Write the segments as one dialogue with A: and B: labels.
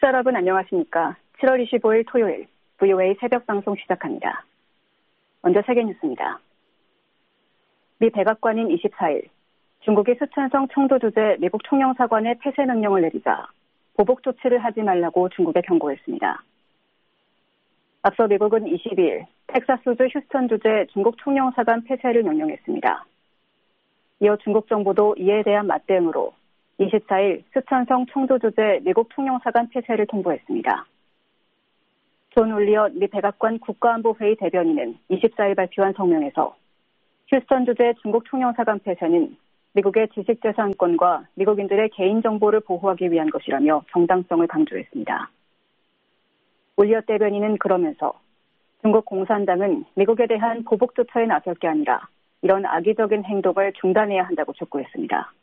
A: 청취자 여러분 안녕하십니까. 7월 25일 토요일 VOA 새벽 방송 시작합니다. 먼저 세계 뉴스입니다. 미 백악관인 24일 중국이 수천성 청도 주재 미국 총영사관에 폐쇄 명령을 내리자 보복 조치를 하지 말라고 중국에 경고했습니다. 앞서 미국은 22일 텍사스주 휴스턴 주재 중국 총영사관 폐쇄를 명령했습니다. 이어 중국 정부도 이에 대한 맞대응으로 24일 스촨성 청도 주재 미국 총영사관 폐쇄를 통보했습니다. 존 올리엇 미 백악관 국가안보회의 대변인은 24일 발표한 성명에서 휴스턴 주재 중국 총영사관 폐쇄는 미국의 지식재산권과 미국인들의 개인정보를 보호하기 위한 것이라며 정당성을 강조했습니다. 올리엇 대변인은 그러면서 중국 공산당은 미국에 대한 보복 조처에 나설 게 아니라 이런 악의적인 행동을 중단해야 한다고 촉구했습니다.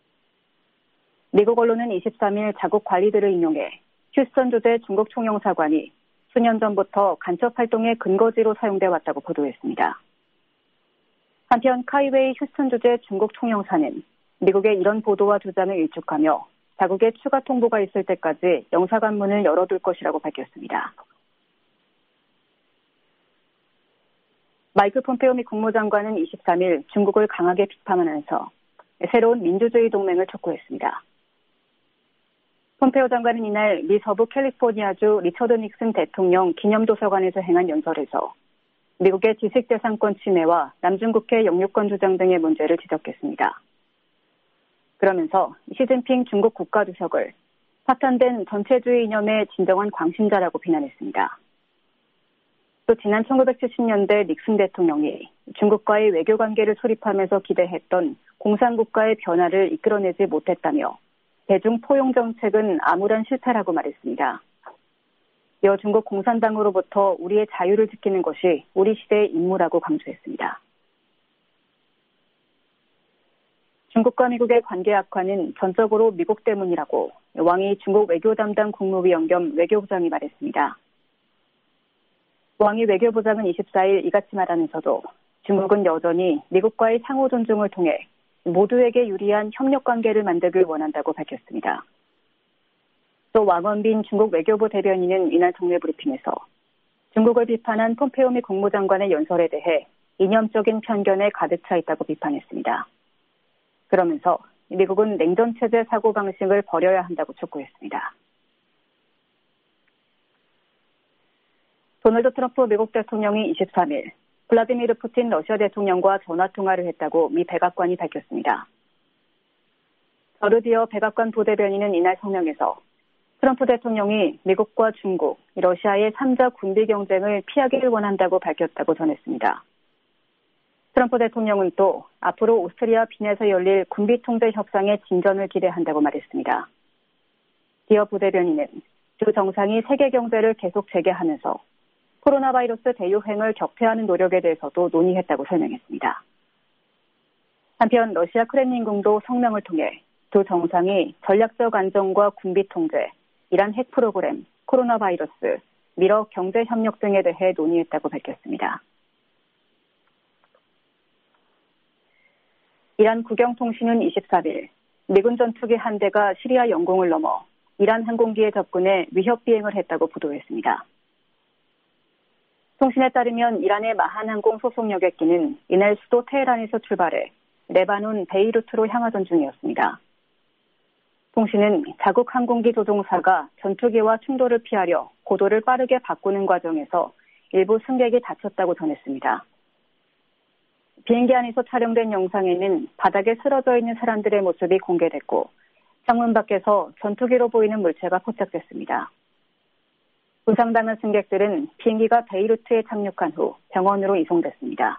A: 미국 언론은 23일 자국 관리들을 인용해 휴스턴 주재 중국 총영사관이 수년 전부터 간첩 활동의 근거지로 사용돼 왔다고 보도했습니다. 한편 카이웨이 휴스턴 주재 중국 총영사는 미국의 이런 보도와 주장을 일축하며 자국의 추가 통보가 있을 때까지 영사관 문을 열어둘 것이라고 밝혔습니다. 마이크 폼페오 미 국무장관은 23일 중국을 강하게 비판하면서 새로운 민주주의 동맹을 촉구했습니다. 폼페오 장관은 이날 미 서부 캘리포니아주 리처드 닉슨 대통령 기념도서관에서 행한 연설에서 미국의 지식재산권 침해와 남중국해 영유권 주장 등의 문제를 지적했습니다. 그러면서 시진핑 중국 국가주석을 파탄된 전체주의 이념의 진정한 광신자라고 비난했습니다. 또 지난 1970년대 닉슨 대통령이 중국과의 외교관계를 수립하면서 기대했던 공산국가의 변화를 이끌어내지 못했다며 대중 포용 정책은 암울한 실패라고 말했습니다. 이어 중국 공산당으로부터 우리의 자유를 지키는 것이 우리 시대의 임무라고 강조했습니다. 중국과 미국의 관계 악화는 전적으로 미국 때문이라고 왕이 중국 외교 담당 국무위원 겸 외교부장이 말했습니다. 왕이 외교부장은 24일 이같이 말하면서도 중국은 여전히 미국과의 상호 존중을 통해 모두에게 유리한 협력 관계를 만들길 원한다고 밝혔습니다. 또 왕원빈 중국 외교부 대변인은 이날 정례 브리핑에서 중국을 비판한 폼페오 미 국무장관의 연설에 대해 이념적인 편견에 가득 차 있다고 비판했습니다. 그러면서 미국은 냉전체제 사고방식을 버려야 한다고 촉구했습니다. 도널드 트럼프 미국 대통령이 23일 블라디미르 푸틴 러시아 대통령과 전화통화를 했다고 미 백악관이 밝혔습니다. 저르디어 백악관 부대변인은 이날 성명에서 트럼프 대통령이 미국과 중국, 러시아의 3자 군비 경쟁을 피하기를 원한다고 밝혔다고 전했습니다. 트럼프 대통령은 또 앞으로 오스트리아 빈에서 열릴 군비 통제 협상의 진전을 기대한다고 말했습니다. 디어 부대변인은 두 정상이 세계 경제를 계속 재개하면서 코로나 바이러스 대유행을 격퇴하는 노력에 대해서도 논의했다고 설명했습니다. 한편 러시아 크렘린궁도 성명을 통해 두 정상이 전략적 안정과 군비 통제, 이란 핵 프로그램, 코로나 바이러스, 미러 경제 협력 등에 대해 논의했다고 밝혔습니다. 이란 국영통신은 24일 미군 전투기 한 대가 시리아 영공을 넘어 이란 항공기에 접근해 위협 비행을 했다고 보도했습니다. 통신에 따르면 이란의 마한 항공 소속 여객기는 이날 수도 테헤란에서 출발해 레바논 베이루트로 향하던 중이었습니다. 통신은 자국 항공기 조종사가 전투기와 충돌을 피하려 고도를 빠르게 바꾸는 과정에서 일부 승객이 다쳤다고 전했습니다. 비행기 안에서 촬영된 영상에는 바닥에 쓰러져 있는 사람들의 모습이 공개됐고 창문 밖에서 전투기로 보이는 물체가 포착됐습니다. 부상당한 승객들은 비행기가 베이루트에 착륙한 후 병원으로 이송됐습니다.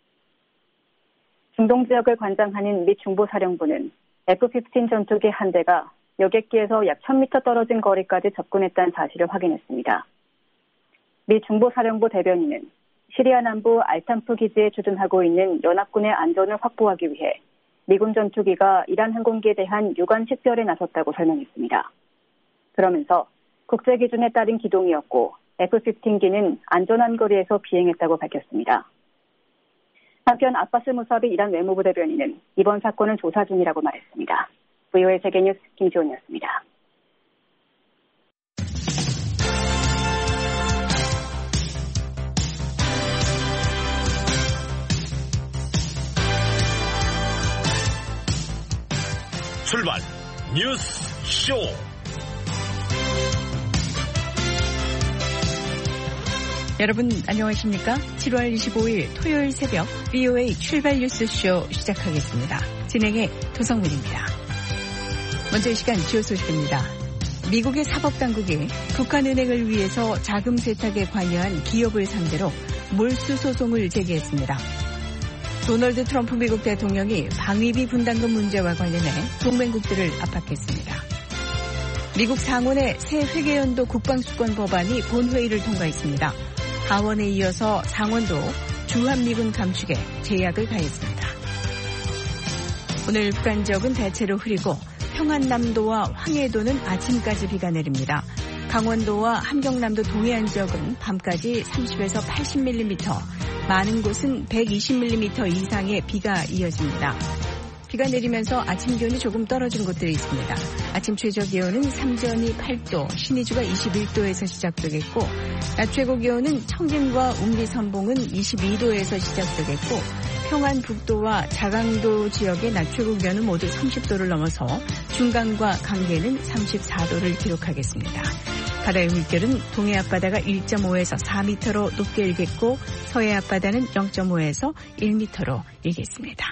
A: 중동 지역을 관장하는 미 중보사령부는 F-15 전투기 한 대가 여객기에서 약 1000m 떨어진 거리까지 접근했다는 사실을 확인했습니다. 미 중보사령부 대변인은 시리아 남부 알탄프 기지에 주둔하고 있는 연합군의 안전을 확보하기 위해 미군 전투기가 이란 항공기에 대한 유관 식별에 나섰다고 설명했습니다. 그러면서 국제 기준에 따른 기동이었고 F-15기는 안전한 거리에서 비행했다고 밝혔습니다. 한편 아바스 무사비 이란 외무부 대변인은 이번 사건은 조사 중이라고 말했습니다. VOA 세계뉴스 김지원이었습니다.
B: 뉴스 쇼.
C: 여러분 안녕하십니까? 7월 25일 토요일 새벽 VOA 출발 뉴스쇼 시작하겠습니다. 진행의 도성문입니다. 먼저 이 시간 주요 소식입니다. 미국의 사법당국이 북한은행을 위해서 자금 세탁에 관여한 기업을 상대로 몰수 소송을 제기했습니다. 도널드 트럼프 미국 대통령이 방위비 분담금 문제와 관련해 동맹국들을 압박했습니다. 미국 상원의 새 회계연도 국방수권 법안이 본회의를 통과했습니다. 하원에 이어서 상원도 주한미군 감축에 제약을 가했습니다. 오늘 북한 지역은 대체로 흐리고 평안남도와 황해도는 아침까지 비가 내립니다. 강원도와 함경남도 동해안 지역은 밤까지 30에서 80mm, 많은 곳은 120mm 이상의 비가 이어집니다. 비가 내리면서 아침 기온이 조금 떨어진 곳들이 있습니다. 아침 최저 기온은 삼전이 8도, 신의주가 21도에서 시작되겠고 낮 최고 기온은 청진과 웅리 선봉은 22도에서 시작되겠고 평안북도와 자강도 지역의 낮 최고 기온은 모두 30도를 넘어서 중강과 강계는 34도를 기록하겠습니다. 바다의 물결은 동해 앞바다가 1.5에서 4m로 높게 일겠고 서해 앞바다는 0.5에서 1m로 일겠습니다.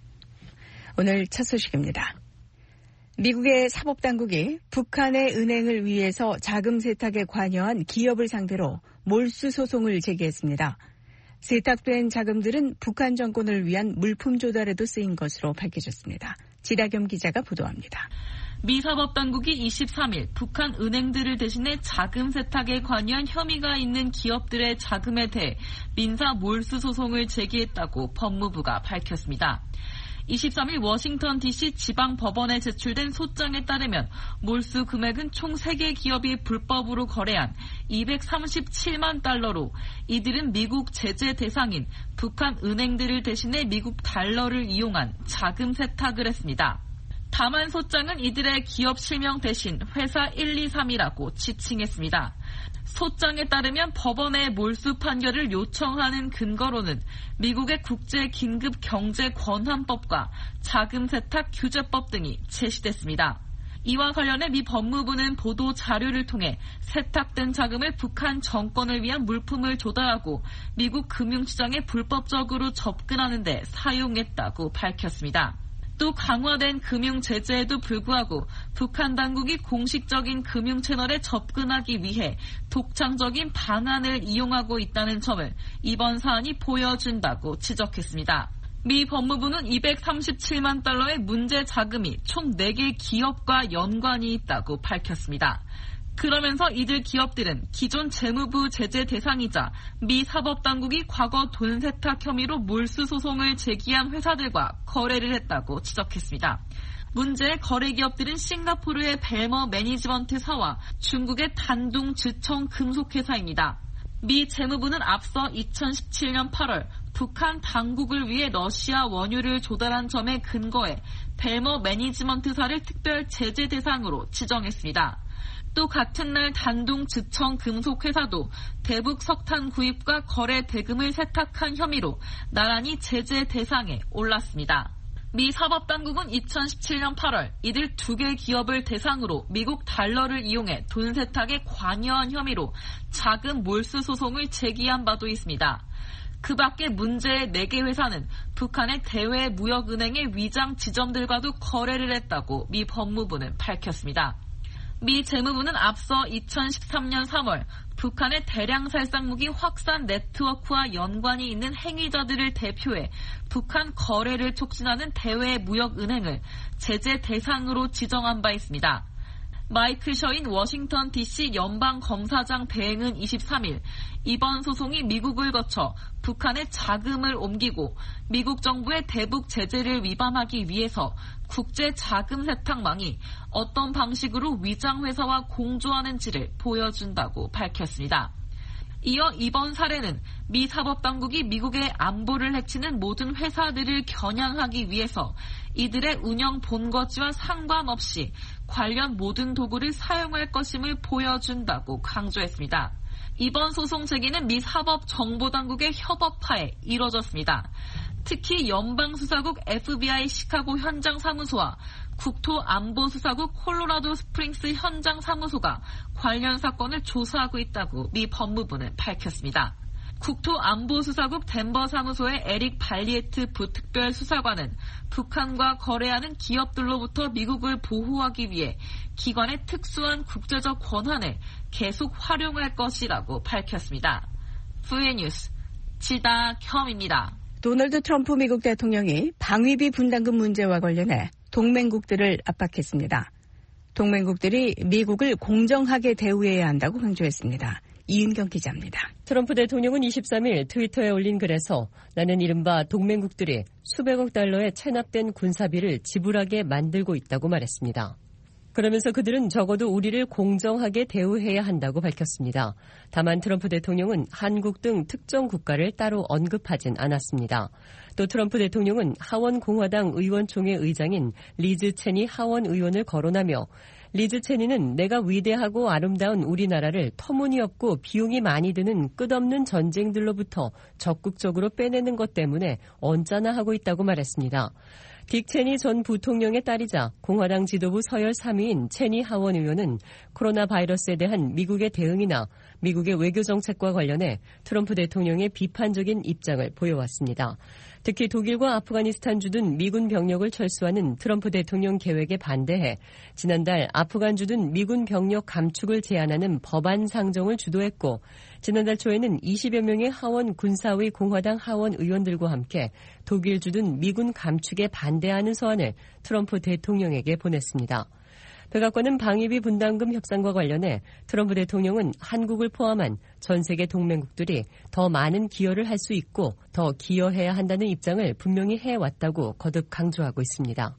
C: 오늘 첫 소식입니다. 미국의 사법당국이 북한의 은행을 위해서 자금 세탁에 관여한 기업을 상대로 몰수 소송을 제기했습니다. 세탁된 자금들은 북한 정권을 위한 물품 조달에도 쓰인 것으로 밝혀졌습니다. 지다겸 기자가 보도합니다.
D: 미 사법당국이 23일 북한 은행들을 대신해 자금 세탁에 관여한 혐의가 있는 기업들의 자금에 대해 민사 몰수 소송을 제기했다고 법무부가 밝혔습니다. 23일 워싱턴 DC 지방법원에 제출된 소장에 따르면 몰수 금액은 총 3개 기업이 불법으로 거래한 237만 달러로 이들은 미국 제재 대상인 북한 은행들을 대신해 미국 달러를 이용한 자금 세탁을 했습니다. 다만 소장은 이들의 기업 실명 대신 회사 123이라고 지칭했습니다. 소장에 따르면 법원의 몰수 판결을 요청하는 근거로는 미국의 국제긴급경제권한법과 자금세탁규제법 등이 제시됐습니다. 이와 관련해 미 법무부는 보도 자료를 통해 세탁된 자금을 북한 정권을 위한 물품을 조달하고 미국 금융시장에 불법적으로 접근하는 데 사용했다고 밝혔습니다. 또 강화된 금융 제재에도 불구하고 북한 당국이 공식적인 금융 채널에 접근하기 위해 독창적인 방안을 이용하고 있다는 점을 이번 사안이 보여준다고 지적했습니다. 미 법무부는 237만 달러의 문제 자금이 총 4개 기업과 연관이 있다고 밝혔습니다. 그러면서 이들 기업들은 기존 재무부 제재 대상이자 미 사법당국이 과거 돈 세탁 혐의로 몰수 소송을 제기한 회사들과 거래를 했다고 지적했습니다. 문제의 거래 기업들은 싱가포르의 벨머 매니지먼트사와 중국의 단둥 즈청 금속회사입니다. 미 재무부는 앞서 2017년 8월 북한 당국을 위해 러시아 원유를 조달한 점에 근거해 벨머 매니지먼트사를 특별 제재 대상으로 지정했습니다. 또 같은 날 단둥 즈청 금속회사도 대북 석탄 구입과 거래 대금을 세탁한 혐의로 나란히 제재 대상에 올랐습니다. 미 사법당국은 2017년 8월 이들 2개 기업을 대상으로 미국 달러를 이용해 돈 세탁에 관여한 혐의로 자금 몰수 소송을 제기한 바도 있습니다. 그 밖에 문제의 4개 회사는 북한의 대외무역은행의 위장 지점들과도 거래를 했다고 미 법무부는 밝혔습니다. 미 재무부는 앞서 2013년 3월 북한의 대량 살상무기 확산 네트워크와 연관이 있는 행위자들을 대표해 북한 거래를 촉진하는 대외무역은행을 제재 대상으로 지정한 바 있습니다. 마이클 셔인 워싱턴 DC 연방검사장 대행은 23일 이번 소송이 미국을 거쳐 북한의 자금을 옮기고 미국 정부의 대북 제재를 위반하기 위해서 국제 자금 세탁망이 어떤 방식으로 위장회사와 공조하는지를 보여준다고 밝혔습니다. 이어 이번 사례는 미 사법당국이 미국의 안보를 해치는 모든 회사들을 겨냥하기 위해서 이들의 운영 본거지와 상관없이 관련 모든 도구를 사용할 것임을 보여준다고 강조했습니다. 이번 소송 제기는 미 사법정보당국의 협업하에 이뤄졌습니다. 특히 연방수사국 FBI 시카고 현장 사무소와 국토안보수사국 콜로라도 스프링스 현장 사무소가 관련 사건을 조사하고 있다고 미 법무부는 밝혔습니다. 국토안보수사국 덴버 사무소의 에릭 발리에트 부특별수사관은 북한과 거래하는 기업들로부터 미국을 보호하기 위해 기관의 특수한 국제적 권한을 계속 활용할 것이라고 밝혔습니다. VOA 뉴스 지다겸입니다.
C: 도널드 트럼프 미국 대통령이 방위비 분담금 문제와 관련해 동맹국들을 압박했습니다. 동맹국들이 미국을 공정하게 대우해야 한다고 강조했습니다. 이은경 기자입니다.
B: 트럼프 대통령은 23일 트위터에 올린 글에서 나는 이른바 동맹국들이 수백억 달러의 체납된 군사비를 지불하게 만들고 있다고 말했습니다. 그러면서 그들은 적어도 우리를 공정하게 대우해야 한다고 밝혔습니다. 다만 트럼프 대통령은 한국 등 특정 국가를 따로 언급하진 않았습니다. 또 트럼프 대통령은 하원 공화당 의원총회 의장인 리즈 체니 하원 의원을 거론하며 리즈 체니는 내가 위대하고 아름다운 우리나라를 터무니없고 비용이 많이 드는 끝없는 전쟁들로부터 적극적으로 빼내는 것 때문에 언짢아 하고 있다고 말했습니다. 딕 체니 전 부통령의 딸이자 공화당 지도부 서열 3위인 체니 하원 의원은 코로나 바이러스에 대한 미국의 대응이나 미국의 외교 정책과 관련해 트럼프 대통령의 비판적인 입장을 보여왔습니다. 특히 독일과 아프가니스탄 주둔 미군 병력을 철수하는 트럼프 대통령 계획에 반대해 지난달 아프간 주둔 미군 병력 감축을 제안하는 법안 상정을 주도했고 지난달 초에는 20여 명의 하원 군사위 공화당 하원 의원들과 함께 독일 주둔 미군 감축에 반대하는 서한을 트럼프 대통령에게 보냈습니다. 백악관은 방위비 분담금 협상과 관련해 트럼프 대통령은 한국을 포함한 전 세계 동맹국들이 더 많은 기여를 할 수 있고 더 기여해야 한다는 입장을 분명히 해왔다고 거듭 강조하고 있습니다.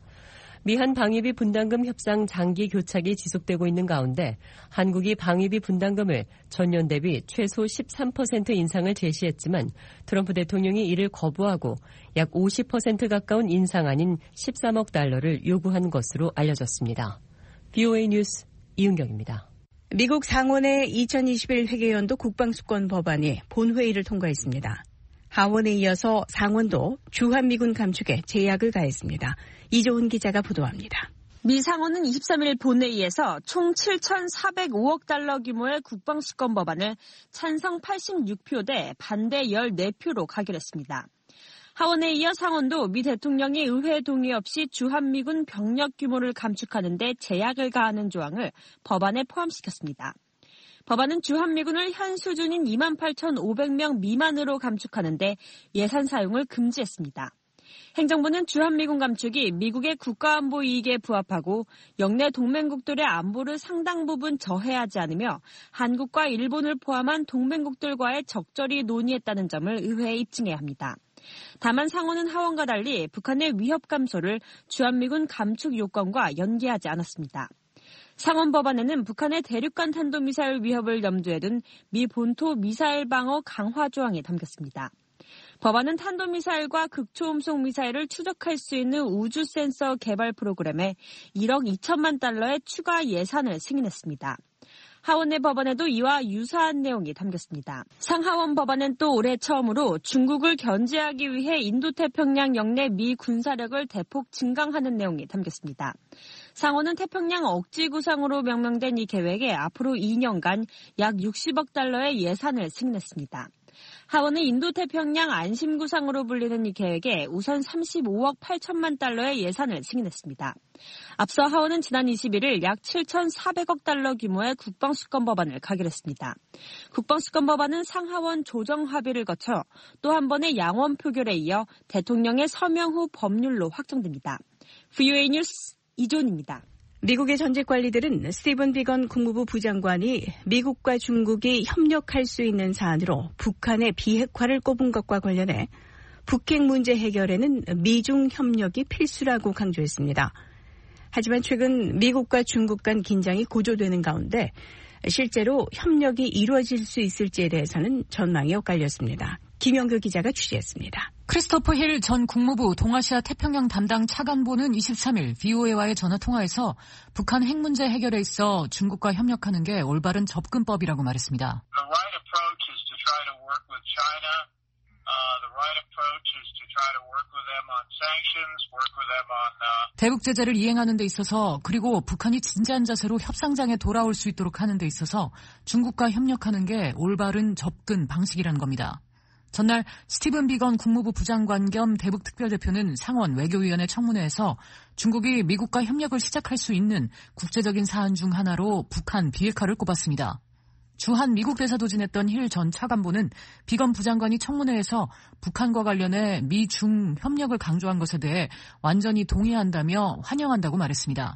B: 미한 방위비 분담금 협상 장기 교착이 지속되고 있는 가운데 한국이 방위비 분담금을 전년 대비 최소 13% 인상을 제시했지만 트럼프 대통령이 이를 거부하고 약 50% 가까운 인상 아닌 13억 달러를 요구한 것으로 알려졌습니다. VOA 뉴스 이은경입니다.
C: 미국 상원의 2021 회계연도 국방수권 법안이 본회의를 통과했습니다. 하원에 이어서 상원도 주한미군 감축에 제약을 가했습니다. 이조은 기자가 보도합니다.
E: 미 상원은 23일 본회의에서 총 7,405억 달러 규모의 국방수권 법안을 찬성 86표 대 반대 14표로 가결했습니다. 하원에 이어 상원도 미 대통령이 의회 동의 없이 주한미군 병력 규모를 감축하는 데 제약을 가하는 조항을 법안에 포함시켰습니다. 법안은 주한미군을 현 수준인 28,500명 미만으로 감축하는 데 예산 사용을 금지했습니다. 행정부는 주한미군 감축이 미국의 국가안보 이익에 부합하고 영내 동맹국들의 안보를 상당 부분 저해하지 않으며 한국과 일본을 포함한 동맹국들과의 적절히 논의했다는 점을 의회에 입증해야 합니다. 다만 상원은 하원과 달리 북한의 위협 감소를 주한미군 감축 요건과 연계하지 않았습니다. 상원 법안에는 북한의 대륙간 탄도미사일 위협을 염두에 둔 미 본토 미사일 방어 강화 조항이 담겼습니다. 법안은 탄도미사일과 극초음속 미사일을 추적할 수 있는 우주 센서 개발 프로그램에 1억 2천만 달러의 추가 예산을 승인했습니다. 하원의 법안에도 이와 유사한 내용이 담겼습니다. 상하원 법안은 또 올해 처음으로 중국을 견제하기 위해 인도태평양 영내 미 군사력을 대폭 증강하는 내용이 담겼습니다. 상원은 태평양 억지구상으로 명명된 이 계획에 앞으로 2년간 약 60억 달러의 예산을 승인했습니다. 하원은 인도태평양 안심구상으로 불리는 이 계획에 우선 35억 8천만 달러의 예산을 승인했습니다. 앞서 하원은 지난 21일 약 7,400억 달러 규모의 국방수권 법안을 가결했습니다. 국방수권 법안은 상하원 조정 합의를 거쳐 또 한 번의 양원 표결에 이어 대통령의 서명 후 법률로 확정됩니다. VOA 뉴스 이존입니다.
C: 미국의 전직 관리들은 스티븐 비건 국무부 부장관이 미국과 중국이 협력할 수 있는 사안으로 북한의 비핵화를 꼽은 것과 관련해 북핵 문제 해결에는 미중 협력이 필수라고 강조했습니다. 하지만 최근 미국과 중국 간 긴장이 고조되는 가운데 실제로 협력이 이루어질 수 있을지에 대해서는 전망이 엇갈렸습니다. 김영규 기자가 취재했습니다.
F: 크리스토퍼 힐 전 국무부 동아시아 태평양 담당 차관보는 23일 VOA와의 전화통화에서 북한 핵 문제 해결에 있어 중국과 협력하는 게 올바른 접근법이라고 말했습니다.
G: The right approach is to try to work with China. The right approach is to try to work
F: 대북 제재를 이행하는 데 있어서 그리고 북한이 진지한 자세로 협상장에 돌아올 수 있도록 하는 데 있어서 중국과 협력하는 게 올바른 접근 방식이라는 겁니다. 전날 스티븐 비건 국무부 부장관 겸 대북 특별대표는 상원 외교위원회 청문회에서 중국이 미국과 협력을 시작할 수 있는 국제적인 사안 중 하나로 북한 비핵화를 꼽았습니다. 주한 미국 대사도 지냈던 힐 전 차관보는 비건 부장관이 청문회에서 북한과 관련해 미중 협력을 강조한 것에 대해 완전히 동의한다며 환영한다고 말했습니다.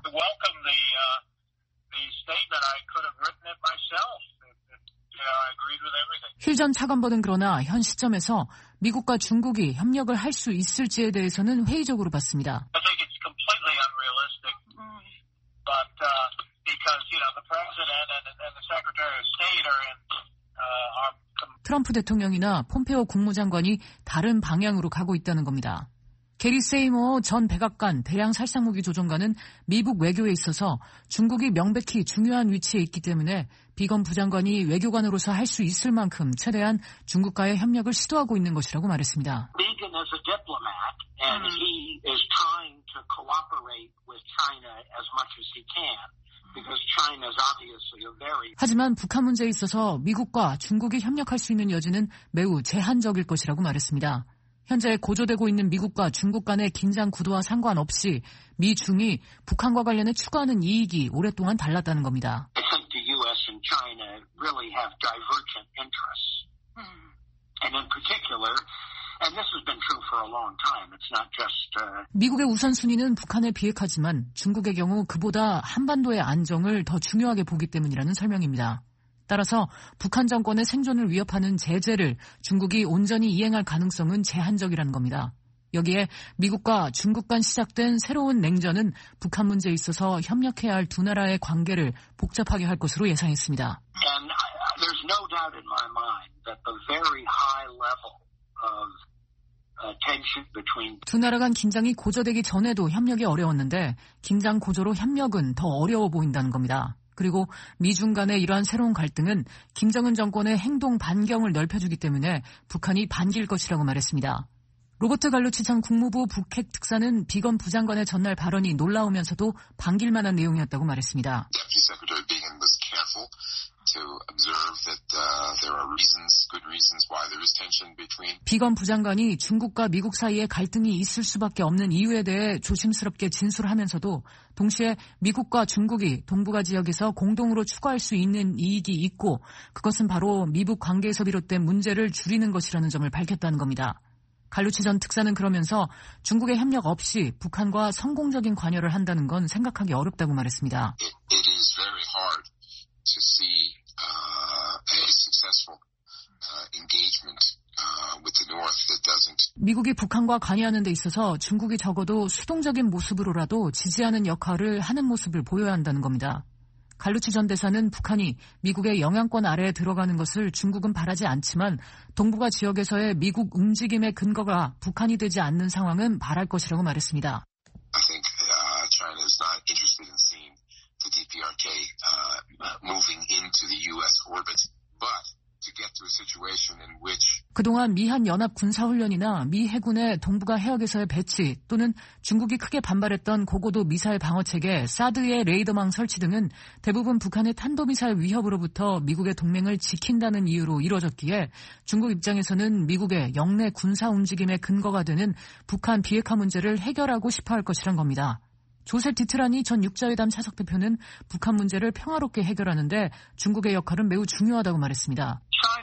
F: 힐 전 차관보는 그러나 현 시점에서 미국과 중국이 협력을 할 수 있을지에 대해서는 회의적으로 봤습니다. 트럼프 대통령이나 폼페오 국무장관이 다른 방향으로 가고 있다는 겁니다. 게리 세이머 전 백악관 대양 살상무기 조종관은 미국 외교에 있어서 중국이 명백히 중요한 위치에 있기 때문에 비건 부장관이 외교관으로서 할 수 있을 만큼 최대한 중국과의 협력을 시도하고 있는 것이라고 말했습니다.
G: Bigon is a diplomat and he is trying to cooperate with China as much as he can.
F: 하지만 북한 문제에 있어서 미국과 중국이 협력할 수 있는 여지는 매우 제한적일 것이라고 말했습니다. 현재 고조되고 있는 미국과 중국 간의 긴장 구도와 상관없이 미중이 북한과 관련해 추구하는 이익이 오랫동안 달랐다는 겁니다.
G: I think the U.S. and China really have divergent interests. And in particular, and this has been true for a long time. It's not just
F: 미국의 우선순위는 북한을 비핵화지만 중국의 경우 그보다 한반도의 안정을 더 중요하게 보기 때문이라는 설명입니다. 따라서 북한 정권의 생존을 위협하는 제재를 중국이 온전히 이행할 가능성은 제한적이라는 겁니다. 여기에 미국과 중국 간 시작된 새로운 냉전은 북한 문제에 있어서 협력해야 할 두 나라의 관계를 복잡하게 할 것으로 예상했습니다.
G: And there's no doubt in my mind that the very high level of
F: 두 나라 간 긴장이 고조되기 전에도 협력이 어려웠는데 긴장 고조로 협력은 더 어려워 보인다는 겁니다. 그리고 미중 간의 이러한 새로운 갈등은 김정은 정권의 행동 반경을 넓혀주기 때문에 북한이 반길 것이라고 말했습니다. 로버트 갈루치 전 국무부 북핵 특사는 비건 부장관의 전날 발언이 놀라우면서도 반길 만한 내용이었다고 말했습니다. 비건 부장관이 중국과 미국 사이에 갈등이 있을 수밖에 없는 이유에 대해 조심스럽게 진술하면서도 동시에 미국과 중국이 동북아 지역에서 공동으로 추구할 수 있는 이익이 있고 그것은 바로 미북 관계에서 비롯된 문제를 줄이는 것이라는 점을 밝혔다는 겁니다. 갈루치 전 특사는 그러면서 중국의 협력 없이 북한과 성공적인 관여를 한다는 건 생각하기 어렵다고 말했습니다.
H: It is very hard to see a successful engagement with the North that doesn't.
F: 미국이 북한과 관여하는 데 있어서 중국이 적어도 수동적인 모습으로라도 지지하는 역할을 하는 모습을 보여야 한다는 겁니다. 갈루치 전 대사는 북한이 미국의 영향권 아래에 들어가는 것을 중국은 바라지 않지만 동북아 지역에서의 미국 움직임의 근거가 북한이 되지 않는 상황은 바랄 것이라고 말했습니다.
H: I think China is not interested in seeing the DPRK moving into the U.S. orbit, but to get to a situation in which
F: 그동안 미한 연합 군사훈련이나 미 해군의 동북아 해역에서의 배치 또는 중국이 크게 반발했던 고고도 미사일 방어체계 사드의 레이더망 설치 등은 대부분 북한의 탄도미사일 위협으로부터 미국의 동맹을 지킨다는 이유로 이루어졌기에 중국 입장에서는 미국의 영내 군사 움직임의 근거가 되는 북한 비핵화 문제를 해결하고 싶어 할 것이란 겁니다. 조셉 디트라니 전 육자회담 차석 대표는 북한 문제를 평화롭게 해결하는데 중국의 역할은 매우 중요하다고 말했습니다.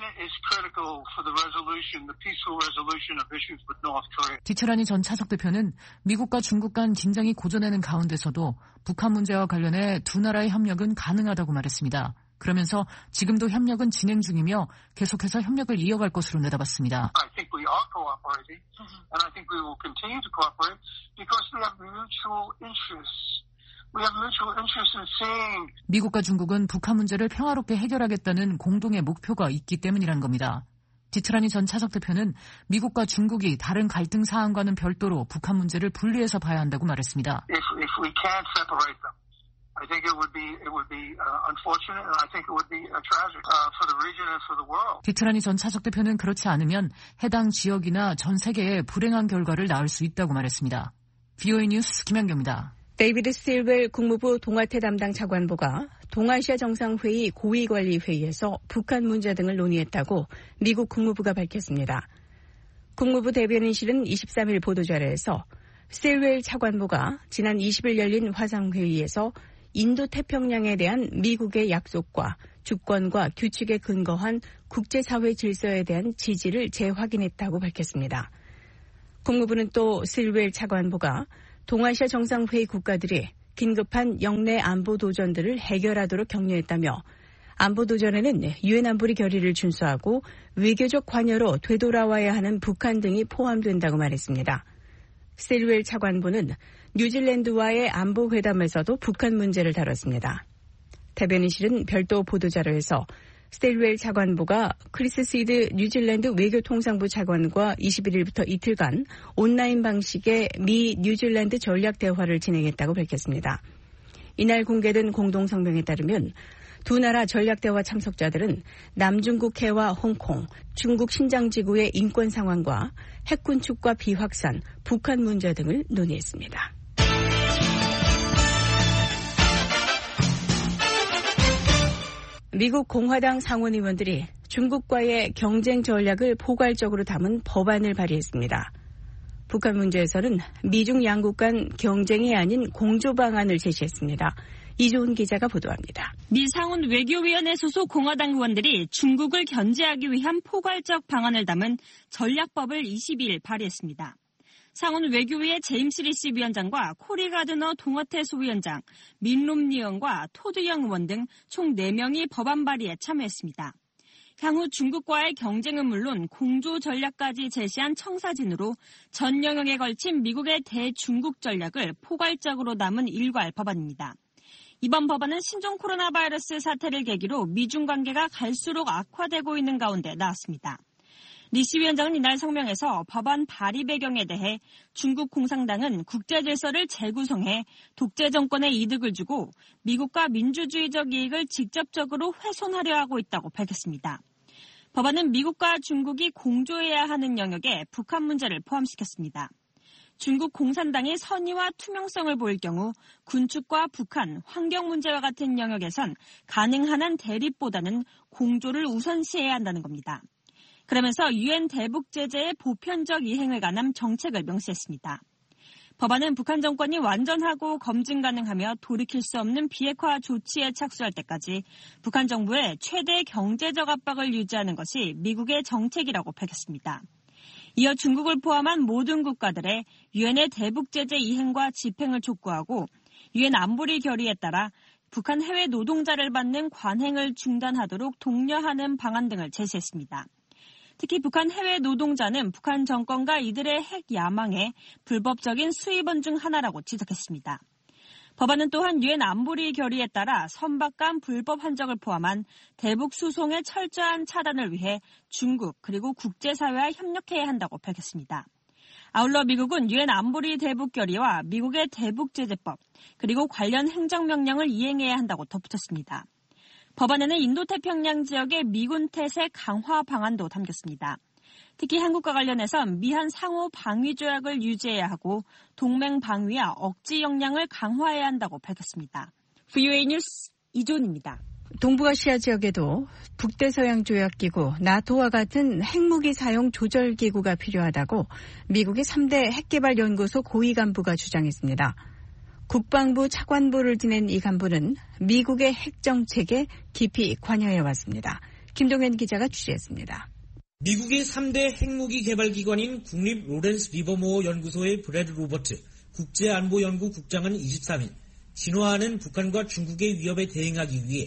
F: 디트라니 전 차석 대표는 미국과 중국 간 긴장이 고조되는 가운데서도 북한 문제와 관련해 두 나라의 협력은 가능하다고 말했습니다. 그러면서 지금도 협력은 진행 중이며 계속해서 협력을 이어갈 것으로 내다봤습니다.
G: I think we are cooperating, and I think we will continue to cooperate because we have mutual interests. We have mutual interests in seeing.
F: 미국과 중국은 북한 문제를 평화롭게 해결하겠다는 공동의 목표가 있기 때문이란 겁니다. 디트라니 전 차석 대표는 미국과 중국이 다른 갈등 사안과는 별도로 북한 문제를 분리해서 봐야 한다고 말했습니다.
G: If we can't separate them, I think it would be unfortunate, and I think it would be tragic for the region and for the world.
F: 디트라니 전 차석 대표는 그렇지 않으면 해당 지역이나 전 세계에 불행한 결과를 낳을 수 있다고 말했습니다. VOA 뉴스 김현경입니다.
C: 데이비드 스틸웰 국무부 동아태 담당 차관보가 동아시아 정상회의 고위관리회의에서 북한 문제 등을 논의했다고 미국 국무부가 밝혔습니다. 국무부 대변인실은 23일 보도자료에서 스틸웰 차관보가 지난 20일 열린 화상회의에서 인도태평양에 대한 미국의 약속과 주권과 규칙에 근거한 국제사회 질서에 대한 지지를 재확인했다고 밝혔습니다. 국무부는 또 스틸웰 차관보가 동아시아 정상회의 국가들이 긴급한 영내 안보 도전들을 해결하도록 격려했다며 안보 도전에는 유엔 안보리 결의를 준수하고 외교적 관여로 되돌아와야 하는 북한 등이 포함된다고 말했습니다. 스틸웰 차관보는 뉴질랜드와의 안보 회담에서도 북한 문제를 다뤘습니다. 대변인실은 별도 보도자료에서 스틸웰 차관보가 크리스 시드 뉴질랜드 외교통상부 차관과 21일부터 이틀간 온라인 방식의 미 뉴질랜드 전략 대화를 진행했다고 밝혔습니다. 이날 공개된 공동성명에 따르면 두 나라 전략 대화 참석자들은 남중국 해와 홍콩, 중국 신장 지구의 인권 상황과 핵 군축과 비확산, 북한 문제 등을 논의했습니다. 미국 공화당 상원의원들이 중국과의 경쟁 전략을 포괄적으로 담은 법안을 발의했습니다. 북한 문제에서는 미중 양국 간 경쟁이 아닌 공조 방안을 제시했습니다. 이조은 기자가 보도합니다.
E: 미 상원 외교위원회 소속 공화당 의원들이 중국을 견제하기 위한 포괄적 방안을 담은 전략법을 22일 발의했습니다. 상원 외교위의 제임스 리시 위원장과 코리 가드너 동아태 소위원장, 민 롬니 의원과 토드 영 의원 등 총 4명이 법안 발의에 참여했습니다. 향후 중국과의 경쟁은 물론 공조 전략까지 제시한 청사진으로 전 영역에 걸친 미국의 대중국 전략을 포괄적으로 담은 일괄 법안입니다. 이번 법안은 신종 코로나 바이러스 사태를 계기로 미중 관계가 갈수록 악화되고 있는 가운데 나왔습니다. 리시 위원장은 이날 성명에서 법안 발의 배경에 대해 중국 공산당은 국제 질서를 재구성해 독재 정권에 이득을 주고 미국과 민주주의적 이익을 직접적으로 훼손하려 하고 있다고 밝혔습니다. 법안은 미국과 중국이 공조해야 하는 영역에 북한 문제를 포함시켰습니다. 중국 공산당이 선의와 투명성을 보일 경우 군축과 북한, 환경 문제와 같은 영역에선 가능한 한 대립보다는 공조를 우선시해야 한다는 겁니다. 그러면서 유엔 대북 제재의 보편적 이행을 관한 정책을 명시했습니다. 법안은 북한 정권이 완전하고 검증 가능하며 돌이킬 수 없는 비핵화 조치에 착수할 때까지 북한 정부의 최대 경제적 압박을 유지하는 것이 미국의 정책이라고 밝혔습니다. 이어 중국을 포함한 모든 국가들의 유엔의 대북 제재 이행과 집행을 촉구하고 유엔 안보리 결의에 따라 북한 해외 노동자를 받는 관행을 중단하도록 독려하는 방안 등을 제시했습니다. 특히 북한 해외 노동자는 북한 정권과 이들의 핵 야망의 불법적인 수입원 중 하나라고 지적했습니다. 법안은 또한 유엔 안보리 결의에 따라 선박 간 불법 한적을 포함한 대북 수송의 철저한 차단을 위해 중국 그리고 국제사회와 협력해야 한다고 밝혔습니다. 아울러 미국은 유엔 안보리 대북 결의와 미국의 대북 제재법 그리고 관련 행정명령을 이행해야 한다고 덧붙였습니다. 법안에는 인도태평양 지역의 미군 태세 강화 방안도 담겼습니다. 특히 한국과 관련해선 미한 상호 방위 조약을 유지해야 하고 동맹 방위와 억지 역량을 강화해야 한다고 밝혔습니다. VOA 뉴스 이존입니다.
C: 동북아시아 지역에도 북대서양조약기구 나토와 같은 핵무기 사용 조절기구가 필요하다고 미국의 3대 핵개발연구소 고위 간부가 주장했습니다. 국방부 차관보를 지낸 이 간부는 미국의 핵정책에 깊이 관여해왔습니다. 김동현 기자가 취재했습니다.
I: 미국의 3대 핵무기 개발기관인 국립 로렌스 리버모어 연구소의 브래드 로버트 국제안보연구국장은 23일 진화하는 북한과 중국의 위협에 대응하기 위해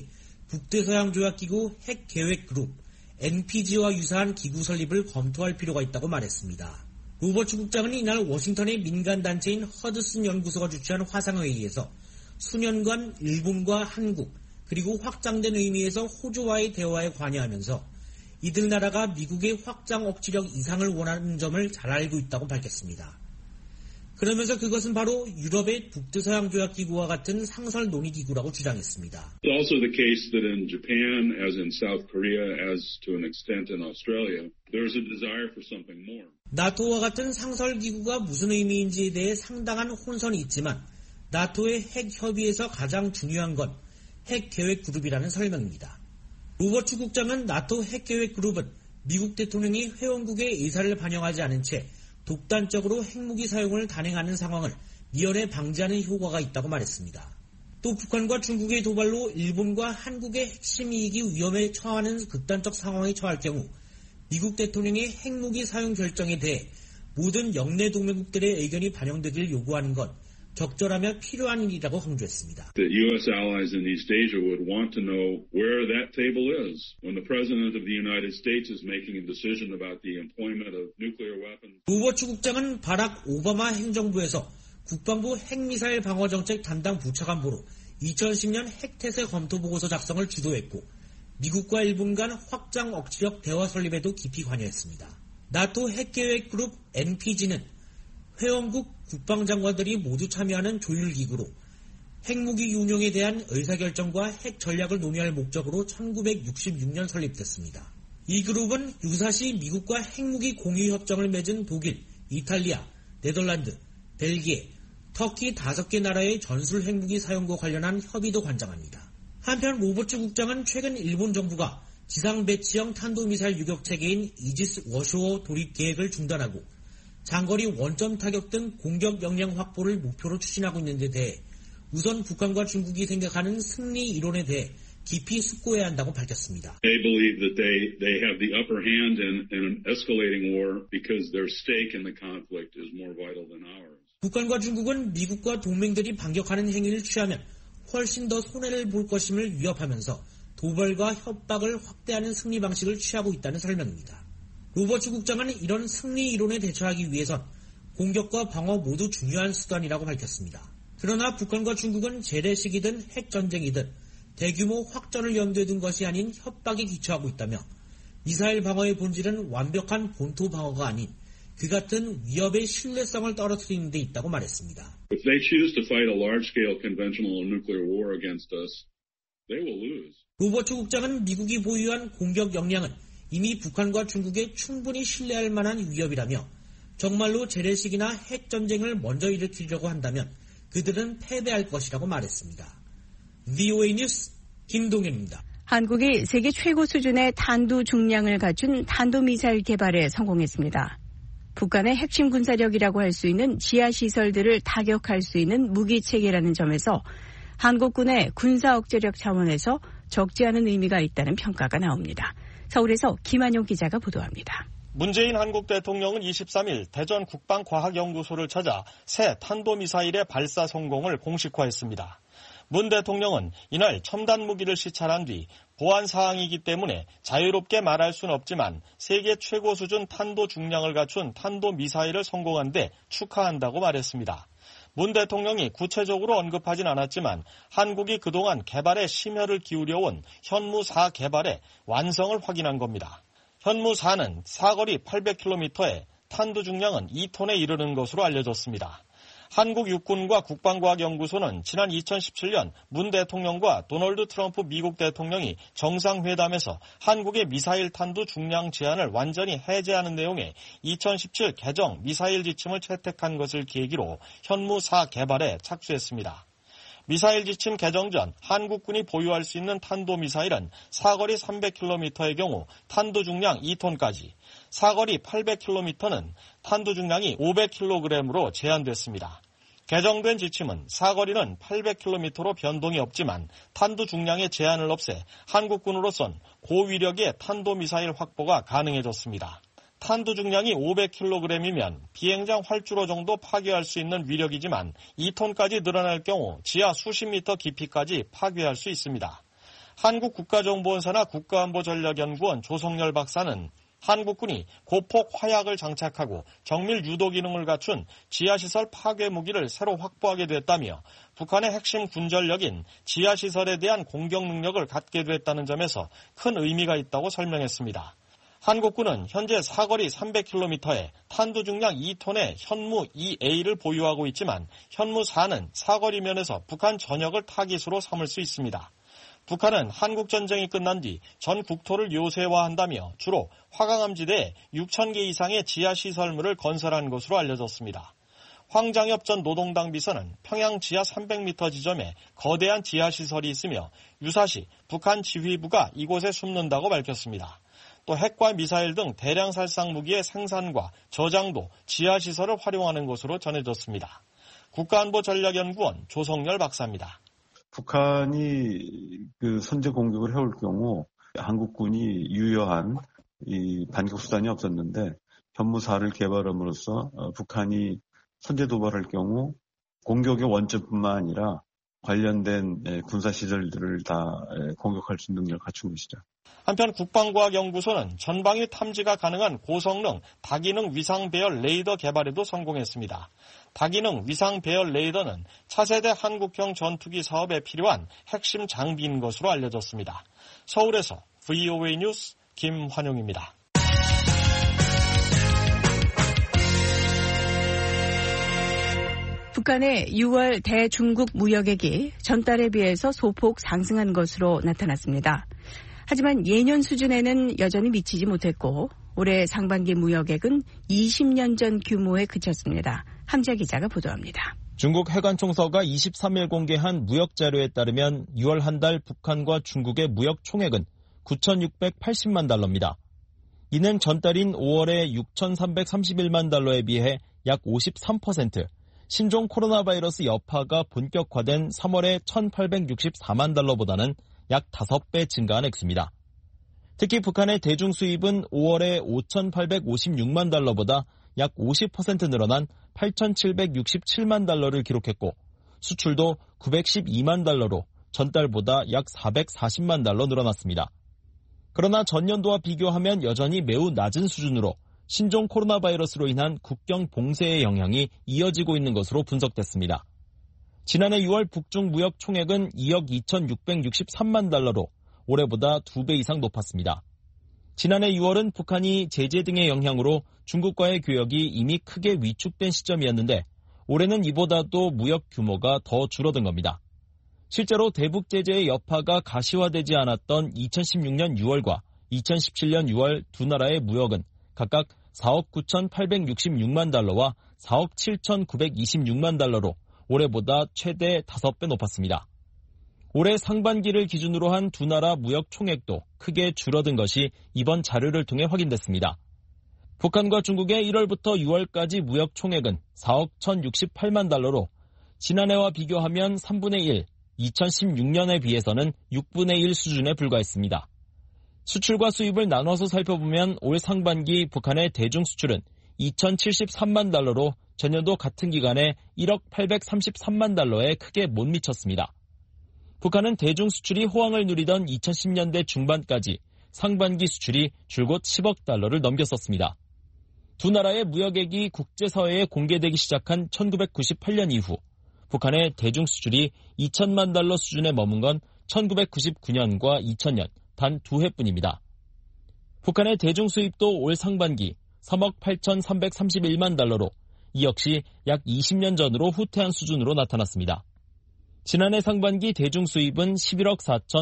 I: 북대서양조약기구 핵계획그룹 NPG와 유사한 기구 설립을 검토할 필요가 있다고 말했습니다. 로버츠 국장은 이날 워싱턴의 민간단체인 허드슨 연구소가 주최한 화상회의에서 수년간 일본과 한국 그리고 확장된 의미에서 호주와의 대화에 관여하면서 이들 나라가 미국의 확장 억지력 이상을 원하는 점을 잘 알고 있다고 밝혔습니다. 그러면서 그것은 바로 유럽의 북두서양조약기구와 같은 상설 논의기구라고 주장했습니다.
J: It's also the case that in Japan, as in South Korea, as to an extent in Australia, there is a desire for something more.
I: 나토와 같은 상설기구가 무슨 의미인지에 대해 상당한 혼선이 있지만 나토의 핵협의에서 가장 중요한 건 핵계획그룹이라는 설명입니다. 로버츠 국장은 나토 핵계획그룹은 미국 대통령이 회원국의 의사를 반영하지 않은 채 독단적으로 핵무기 사용을 단행하는 상황을 미연에 방지하는 효과가 있다고 말했습니다. 또 북한과 중국의 도발로 일본과 한국의 핵심 이익이 위험에 처하는 극단적 상황에 처할 경우 미국 대통령의 핵무기 사용 결정에 대해 모든 영내 동맹국들의 의견이 반영되길 요구하는 건 적절하며 필요한 일이라고 강조했습니다.
J: The U.S. allies in East Asia would want to know where that table is when the President of the United States is making a decision about the employment of nuclear weapons.
I: 로버츠 국장은 바락 오바마 행정부에서 국방부 핵미사일 방어정책 담당 부차관보로 2010년 핵태세 검토 보고서 작성을 주도했고 미국과 일본 간 확장 억지력 대화 설립에도 깊이 관여했습니다. 나토 핵계획그룹 NPG는 회원국 국방장관들이 모두 참여하는 조율기구로 핵무기 운용에 대한 의사결정과 핵 전략을 논의할 목적으로 1966년 설립됐습니다. 이 그룹은 유사시 미국과 핵무기 공유협정을 맺은 독일, 이탈리아, 네덜란드, 벨기에, 터키 5개 나라의 전술 핵무기 사용과 관련한 협의도 관장합니다. 한편 로버츠 국장은 최근 일본 정부가 지상 배치형 탄도미사일 유격체계인 이지스 워쇼어 도입 계획을 중단하고 장거리 원점 타격 등 공격 역량 확보를 목표로 추진하고 있는 데 대해 우선 북한과 중국이 생각하는 승리 이론에 대해 깊이 숙고해야 한다고 밝혔습니다.
J: They believe that they have the upper hand in an escalating war because their stake in the conflict is more vital than ours.
I: 북한과 중국은 미국과 동맹들이 반격하는 행위를 취하면 훨씬 더 손해를 볼 것임을 위협하면서 도발과 협박을 확대하는 승리 방식을 취하고 있다는 설명입니다. 로버츠 국장은 이런 승리 이론에 대처하기 위해선 공격과 방어 모두 중요한 수단이라고 밝혔습니다. 그러나 북한과 중국은 재래식이든 핵전쟁이든 대규모 확전을 염두에 둔 것이 아닌 협박에 기초하고 있다며 미사일 방어의 본질은 완벽한 본토 방어가 아닌 그 같은 위협의 신뢰성을 떨어뜨리는 데 있다고 말했습니다.
J: If they choose to fight a large-scale conventional nuclear war against us, they will lose.
I: 로버츠 국장은 미국이 보유한 공격 역량은 이미 북한과 중국에 충분히 신뢰할 만한 위협이라며 정말로 재래식이나 핵전쟁을 먼저 일으키려고 한다면 그들은 패배할 것이라고 말했습니다. VOA 뉴스 김동현입니다.
C: 한국이 세계 최고 수준의 탄도 중량을 갖춘 탄도미사일 개발에 성공했습니다. 북한의 핵심 군사력이라고 할 수 있는 지하시설들을 타격할 수 있는 무기체계라는 점에서 한국군의 군사 억제력 차원에서 적지 않은 의미가 있다는 평가가 나옵니다. 서울에서 김한용 기자가 보도합니다.
K: 문재인 한국 대통령은 23일 대전 국방과학연구소를 찾아 새 탄도미사일의 발사 성공을 공식화했습니다. 문 대통령은 이날 첨단 무기를 시찰한 뒤 보안 사항이기 때문에 자유롭게 말할 수는 없지만 세계 최고 수준 탄도 중량을 갖춘 탄도미사일을 성공한 데 축하한다고 말했습니다. 문 대통령이 구체적으로 언급하진 않았지만 한국이 그동안 개발에 심혈을 기울여온 현무4 개발의 완성을 확인한 겁니다. 현무4는 사거리 800km에 탄두 중량은 2톤에 이르는 것으로 알려졌습니다. 한국 육군과 국방과학연구소는 지난 2017년 문 대통령과 도널드 트럼프 미국 대통령이 정상회담에서 한국의 미사일 탄두 중량 제한을 완전히 해제하는 내용의 2017 개정 미사일 지침을 채택한 것을 계기로 현무4 개발에 착수했습니다. 미사일 지침 개정 전 한국군이 보유할 수 있는 탄도미사일은 사거리 300km의 경우 탄두 중량 2톤까지, 사거리 800km는 탄두 중량이 500kg으로 제한됐습니다. 개정된 지침은 사거리는 800km로 변동이 없지만 탄두 중량의 제한을 없애 한국군으로선 고위력의 탄도미사일 확보가 가능해졌습니다. 탄두 중량이 500kg이면 비행장 활주로 정도 파괴할 수 있는 위력이지만 2톤까지 늘어날 경우 지하 수십 미터 깊이까지 파괴할 수 있습니다. 한국국가정보원사나 국가안보전략연구원 조성열 박사는 한국군이 고폭 화약을 장착하고 정밀 유도 기능을 갖춘 지하시설 파괴 무기를 새로 확보하게 됐다며 북한의 핵심 군전력인 지하시설에 대한 공격 능력을 갖게 됐다는 점에서 큰 의미가 있다고 설명했습니다. 한국군은 현재 사거리 300km에 탄두 중량 2톤의 현무 2A를 보유하고 있지만 현무 4는 사거리 면에서 북한 전역을 타깃으로 삼을 수 있습니다. 북한은 한국전쟁이 끝난 뒤 전 국토를 요새화한다며 주로 화강암지대에 6,000개 이상의 지하시설물을 건설한 것으로 알려졌습니다. 황장엽 전 노동당 비서는 평양 지하 300m 지점에 거대한 지하시설이 있으며 유사시 북한 지휘부가 이곳에 숨는다고 밝혔습니다. 또 핵과 미사일 등 대량 살상 무기의 생산과 저장도 지하시설을 활용하는 것으로 전해졌습니다. 국가안보전략연구원 조성열 박사입니다.
L: 북한이 선제 공격을 해올 경우 한국군이 유효한 이 반격 수단이 없었는데 현무사를 개발함으로써 북한이 선제 도발할 경우 공격의 원점뿐만 아니라 관련된 군사시설들을 다 공격할 수 있는 능력을 갖춘 것이죠.
K: 한편 국방과학연구소는 전방위 탐지가 가능한 고성능 다기능 위상 배열 레이더 개발에도 성공했습니다. 다기능 위상 배열 레이더는 차세대 한국형 전투기 사업에 필요한 핵심 장비인 것으로 알려졌습니다. 서울에서 VOA 뉴스 김환용입니다.
C: 북한의 6월 대중국 무역액이 전달에 비해서 소폭 상승한 것으로 나타났습니다. 하지만 예년 수준에는 여전히 미치지 못했고 올해 상반기 무역액은 20년 전 규모에 그쳤습니다. 함재 기자가 보도합니다.
M: 중국 해관총서가 23일 공개한 무역 자료에 따르면 6월 한 달 북한과 중국의 무역 총액은 9,680만 달러입니다. 이는 전달인 5월의 6,331만 달러에 비해 약 53%, 신종 코로나 바이러스 여파가 본격화된 3월의 1,864만 달러보다는 약 5배 증가한 액수입니다. 특히 북한의 대중 수입은 5월에 5,856만 달러보다 약 50% 늘어난 8,767만 달러를 기록했고 수출도 912만 달러로 전달보다 약 440만 달러 늘어났습니다. 그러나 전년도와 비교하면 여전히 매우 낮은 수준으로 신종 코로나 바이러스로 인한 국경 봉쇄의 영향이 이어지고 있는 것으로 분석됐습니다. 지난해 6월 북중 무역 총액은 2억 2,663만 달러로 올해보다 2배 이상 높았습니다. 지난해 6월은 북한이 제재 등의 영향으로 중국과의 교역이 이미 크게 위축된 시점이었는데 올해는 이보다도 무역 규모가 더 줄어든 겁니다. 실제로 대북 제재의 여파가 가시화되지 않았던 2016년 6월과 2017년 6월 두 나라의 무역은 각각 4억 9,866만 달러와 4억 7,926만 달러로 올해보다 최대 5배 높았습니다. 올해 상반기를 기준으로 한 두 나라 무역 총액도 크게 줄어든 것이 이번 자료를 통해 확인됐습니다. 북한과 중국의 1월부터 6월까지 무역 총액은 4억 1,068만 달러로 지난해와 비교하면 3분의 1, 2016년에 비해서는 6분의 1 수준에 불과했습니다. 수출과 수입을 나눠서 살펴보면 올 상반기 북한의 대중 수출은 2,073만 달러로 전년도 같은 기간에 1억 833만 달러에 크게 못 미쳤습니다. 북한은 대중 수출이 호황을 누리던 2010년대 중반까지 상반기 수출이 줄곧 10억 달러를 넘겼었습니다. 두 나라의 무역액이 국제사회에 공개되기 시작한 1998년 이후 북한의 대중 수출이 2천만 달러 수준에 머문 건 1999년과 2000년 단 2해뿐입니다. 북한의 대중 수입도 올 상반기 3억 8,331만 달러로 이 역시 약 20년 전으로 후퇴한 수준으로 나타났습니다. 지난해 상반기 대중 수입은 11억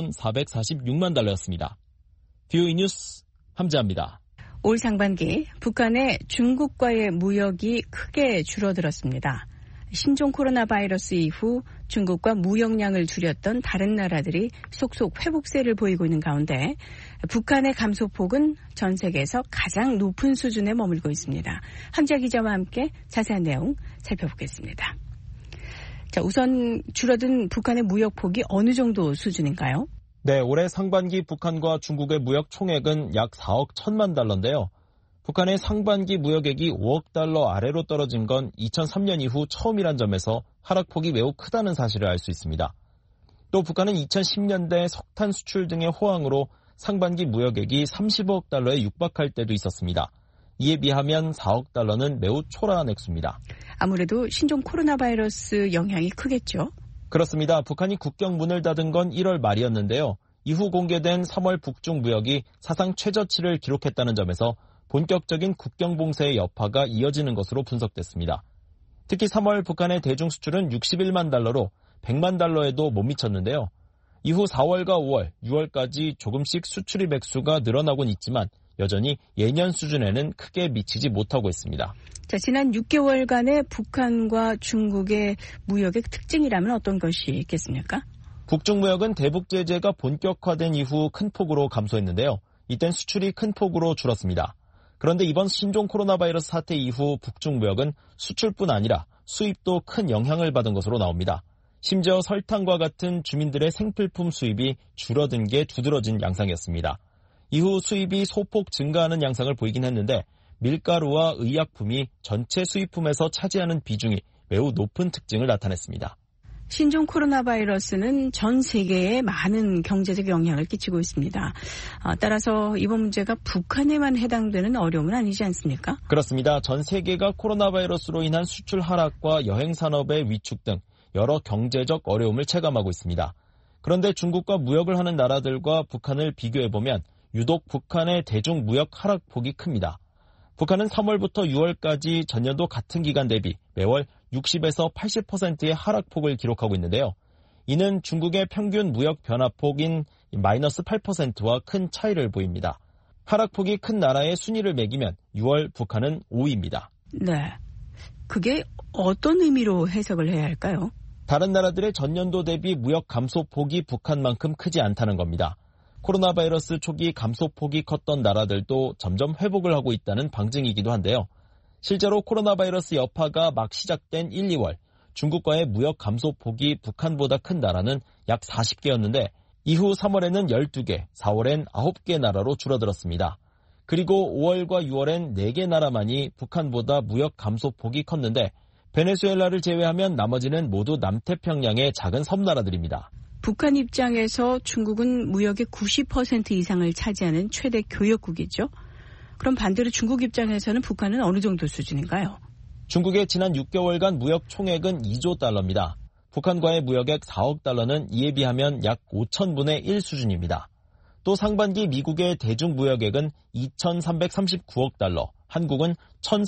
M: 4,446만 달러였습니다. VOA 뉴스 함재합니다.
C: 올 상반기 북한의 중국과의 무역이 크게 줄어들었습니다. 신종 코로나 바이러스 이후 중국과 무역량을 줄였던 다른 나라들이 속속 회복세를 보이고 있는 가운데 북한의 감소폭은 전 세계에서 가장 높은 수준에 머물고 있습니다. 함재 기자와 함께 자세한 내용 살펴보겠습니다. 자, 우선 줄어든 북한의 무역폭이 어느 정도 수준인가요?
M: 네, 올해 상반기 북한과 중국의 무역 총액은 약 4억 1천만 달러인데요. 북한의 상반기 무역액이 5억 달러 아래로 떨어진 건 2003년 이후 처음이란 점에서 하락폭이 매우 크다는 사실을 알 수 있습니다. 또 북한은 2010년대 석탄 수출 등의 호황으로 상반기 무역액이 30억 달러에 육박할 때도 있었습니다. 이에 비하면 4억 달러는 매우 초라한 액수입니다.
C: 아무래도 신종 코로나 바이러스 영향이 크겠죠?
M: 그렇습니다. 북한이 국경 문을 닫은 건 1월 말이었는데요. 이후 공개된 3월 북중 무역이 사상 최저치를 기록했다는 점에서 본격적인 국경 봉쇄의 여파가 이어지는 것으로 분석됐습니다. 특히 3월 북한의 대중 수출은 61만 달러로 100만 달러에도 못 미쳤는데요. 이후 4월과 5월, 6월까지 조금씩 수출입 액수가 늘어나곤 있지만 여전히 예년 수준에는 크게 미치지 못하고 있습니다.
C: 자, 지난 6개월간의 북한과 중국의 무역의 특징이라면 어떤 것이 있겠습니까?
M: 북중 무역은 대북 제재가 본격화된 이후 큰 폭으로 감소했는데요. 이땐 수출이 큰 폭으로 줄었습니다. 그런데 이번 신종 코로나 바이러스 사태 이후 북중 무역은 수출뿐 아니라 수입도 큰 영향을 받은 것으로 나옵니다. 심지어 설탕과 같은 주민들의 생필품 수입이 줄어든 게 두드러진 양상이었습니다. 이후 수입이 소폭 증가하는 양상을 보이긴 했는데 밀가루와 의약품이 전체 수입품에서 차지하는 비중이 매우 높은 특징을 나타냈습니다.
C: 신종 코로나 바이러스는 전 세계에 많은 경제적 영향을 끼치고 있습니다. 따라서 이번 문제가 북한에만 해당되는 어려움은 아니지 않습니까?
M: 그렇습니다. 전 세계가 코로나 바이러스로 인한 수출 하락과 여행 산업의 위축 등 여러 경제적 어려움을 체감하고 있습니다. 그런데 중국과 무역을 하는 나라들과 북한을 비교해보면 유독 북한의 대중 무역 하락폭이 큽니다. 북한은 3월부터 6월까지 전년도 같은 기간 대비 매월 60에서 80%의 하락폭을 기록하고 있는데요. 이는 중국의 평균 무역 변화폭인 마이너스 8%와 큰 차이를 보입니다. 하락폭이 큰 나라의 순위를 매기면 6월 북한은 5위입니다.
C: 네, 그게 어떤 의미로 해석을 해야 할까요?
M: 다른 나라들의 전년도 대비 무역 감소폭이 북한만큼 크지 않다는 겁니다. 코로나 바이러스 초기 감소폭이 컸던 나라들도 점점 회복을 하고 있다는 방증이기도 한데요. 실제로 코로나 바이러스 여파가 막 시작된 1, 2월, 중국과의 무역 감소폭이 북한보다 큰 나라는 약 40개였는데 이후 3월에는 12개, 4월엔 9개 나라로 줄어들었습니다. 그리고 5월과 6월엔 4개 나라만이 북한보다 무역 감소폭이 컸는데 베네수엘라를 제외하면 나머지는 모두 남태평양의 작은 섬나라들입니다.
C: 북한 입장에서 중국은 무역의 90% 이상을 차지하는 최대 교역국이죠. 그럼 반대로 중국 입장에서는 북한은 어느 정도 수준인가요?
M: 중국의 지난 6개월간 무역 총액은 2조 달러입니다. 북한과의 무역액 4억 달러는 이에 비하면 약 5천분의 1 수준입니다. 또 상반기 미국의 대중 무역액은 2,339억 달러, 한국은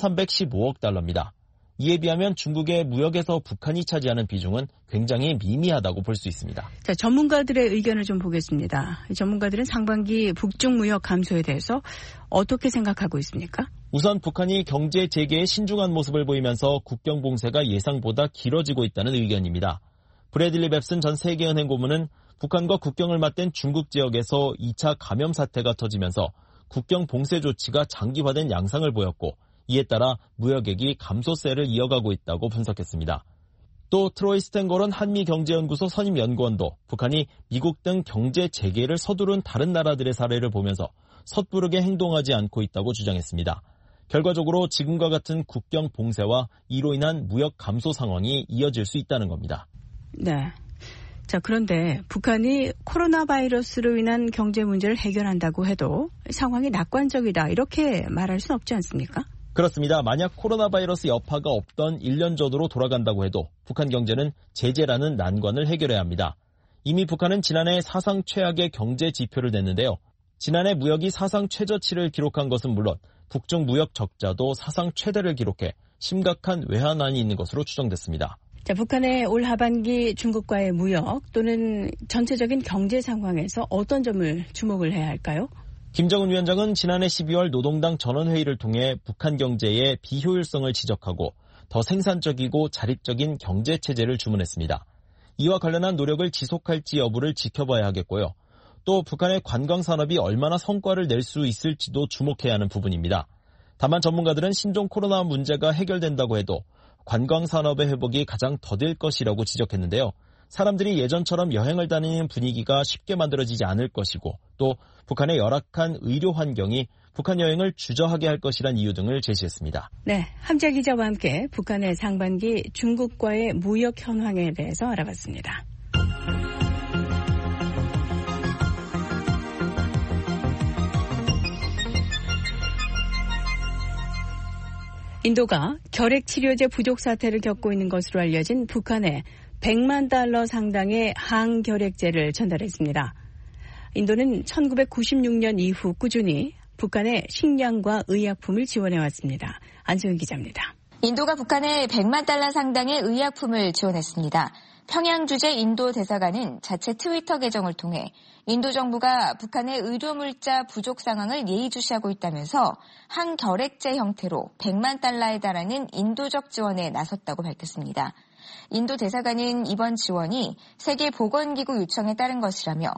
M: 1,315억 달러입니다. 이에 비하면 중국의 무역에서 북한이 차지하는 비중은 굉장히 미미하다고 볼 수 있습니다.
C: 자, 전문가들의 의견을 좀 보겠습니다. 전문가들은 상반기 북중 무역 감소에 대해서 어떻게 생각하고 있습니까?
M: 우선 북한이 경제 재개에 신중한 모습을 보이면서 국경 봉쇄가 예상보다 길어지고 있다는 의견입니다. 브래들리 뱁슨 전 세계은행 고문은 북한과 국경을 맞댄 중국 지역에서 2차 감염 사태가 터지면서 국경 봉쇄 조치가 장기화된 양상을 보였고 이에 따라 무역액이 감소세를 이어가고 있다고 분석했습니다. 또 트로이 스탠거런 한미경제연구소 선임연구원도 북한이 미국 등 경제 재개를 서두른 다른 나라들의 사례를 보면서 섣부르게 행동하지 않고 있다고 주장했습니다. 결과적으로 지금과 같은 국경 봉쇄와 이로 인한 무역 감소 상황이 이어질 수 있다는 겁니다.
C: 네. 자, 그런데 북한이 코로나 바이러스로 인한 경제 문제를 해결한다고 해도 상황이 낙관적이다 이렇게 말할 수는 없지 않습니까?
M: 그렇습니다. 만약 코로나 바이러스 여파가 없던 1년 전으로 돌아간다고 해도 북한 경제는 제재라는 난관을 해결해야 합니다. 이미 북한은 지난해 사상 최악의 경제 지표를 냈는데요. 지난해 무역이 사상 최저치를 기록한 것은 물론 북중 무역 적자도 사상 최대를 기록해 심각한 외환환이 있는 것으로 추정됐습니다.
C: 자, 북한의 올 하반기 중국과의 무역 또는 전체적인 경제 상황에서 어떤 점을 주목을 해야 할까요?
M: 김정은 위원장은 지난해 12월 노동당 전원회의를 통해 북한 경제의 비효율성을 지적하고 더 생산적이고 자립적인 경제체제를 주문했습니다. 이와 관련한 노력을 지속할지 여부를 지켜봐야 하겠고요. 또 북한의 관광산업이 얼마나 성과를 낼 수 있을지도 주목해야 하는 부분입니다. 다만 전문가들은 신종 코로나 문제가 해결된다고 해도 관광산업의 회복이 가장 더딜 것이라고 지적했는데요. 사람들이 예전처럼 여행을 다니는 분위기가 쉽게 만들어지지 않을 것이고 또 북한의 열악한 의료 환경이 북한 여행을 주저하게 할 것이란 이유 등을 제시했습니다.
C: 네, 함재 기자와 함께 북한의 상반기 중국과의 무역 현황에 대해서 알아봤습니다. 인도가 결핵치료제 부족 사태를 겪고 있는 것으로 알려진 북한에 100만 달러 상당의 항결핵제를 전달했습니다. 인도는 1996년 이후 꾸준히 북한의 식량과 의약품을 지원해왔습니다. 안소영 기자입니다.
N: 인도가 북한에 100만 달러 상당의 의약품을 지원했습니다. 평양 주재 인도 대사관은 자체 트위터 계정을 통해 인도 정부가 북한의 의료물자 부족 상황을 예의주시하고 있다면서 항결핵제 형태로 100만 달러에 달하는 인도적 지원에 나섰다고 밝혔습니다. 인도 대사관은 이번 지원이 세계보건기구 요청에 따른 것이라며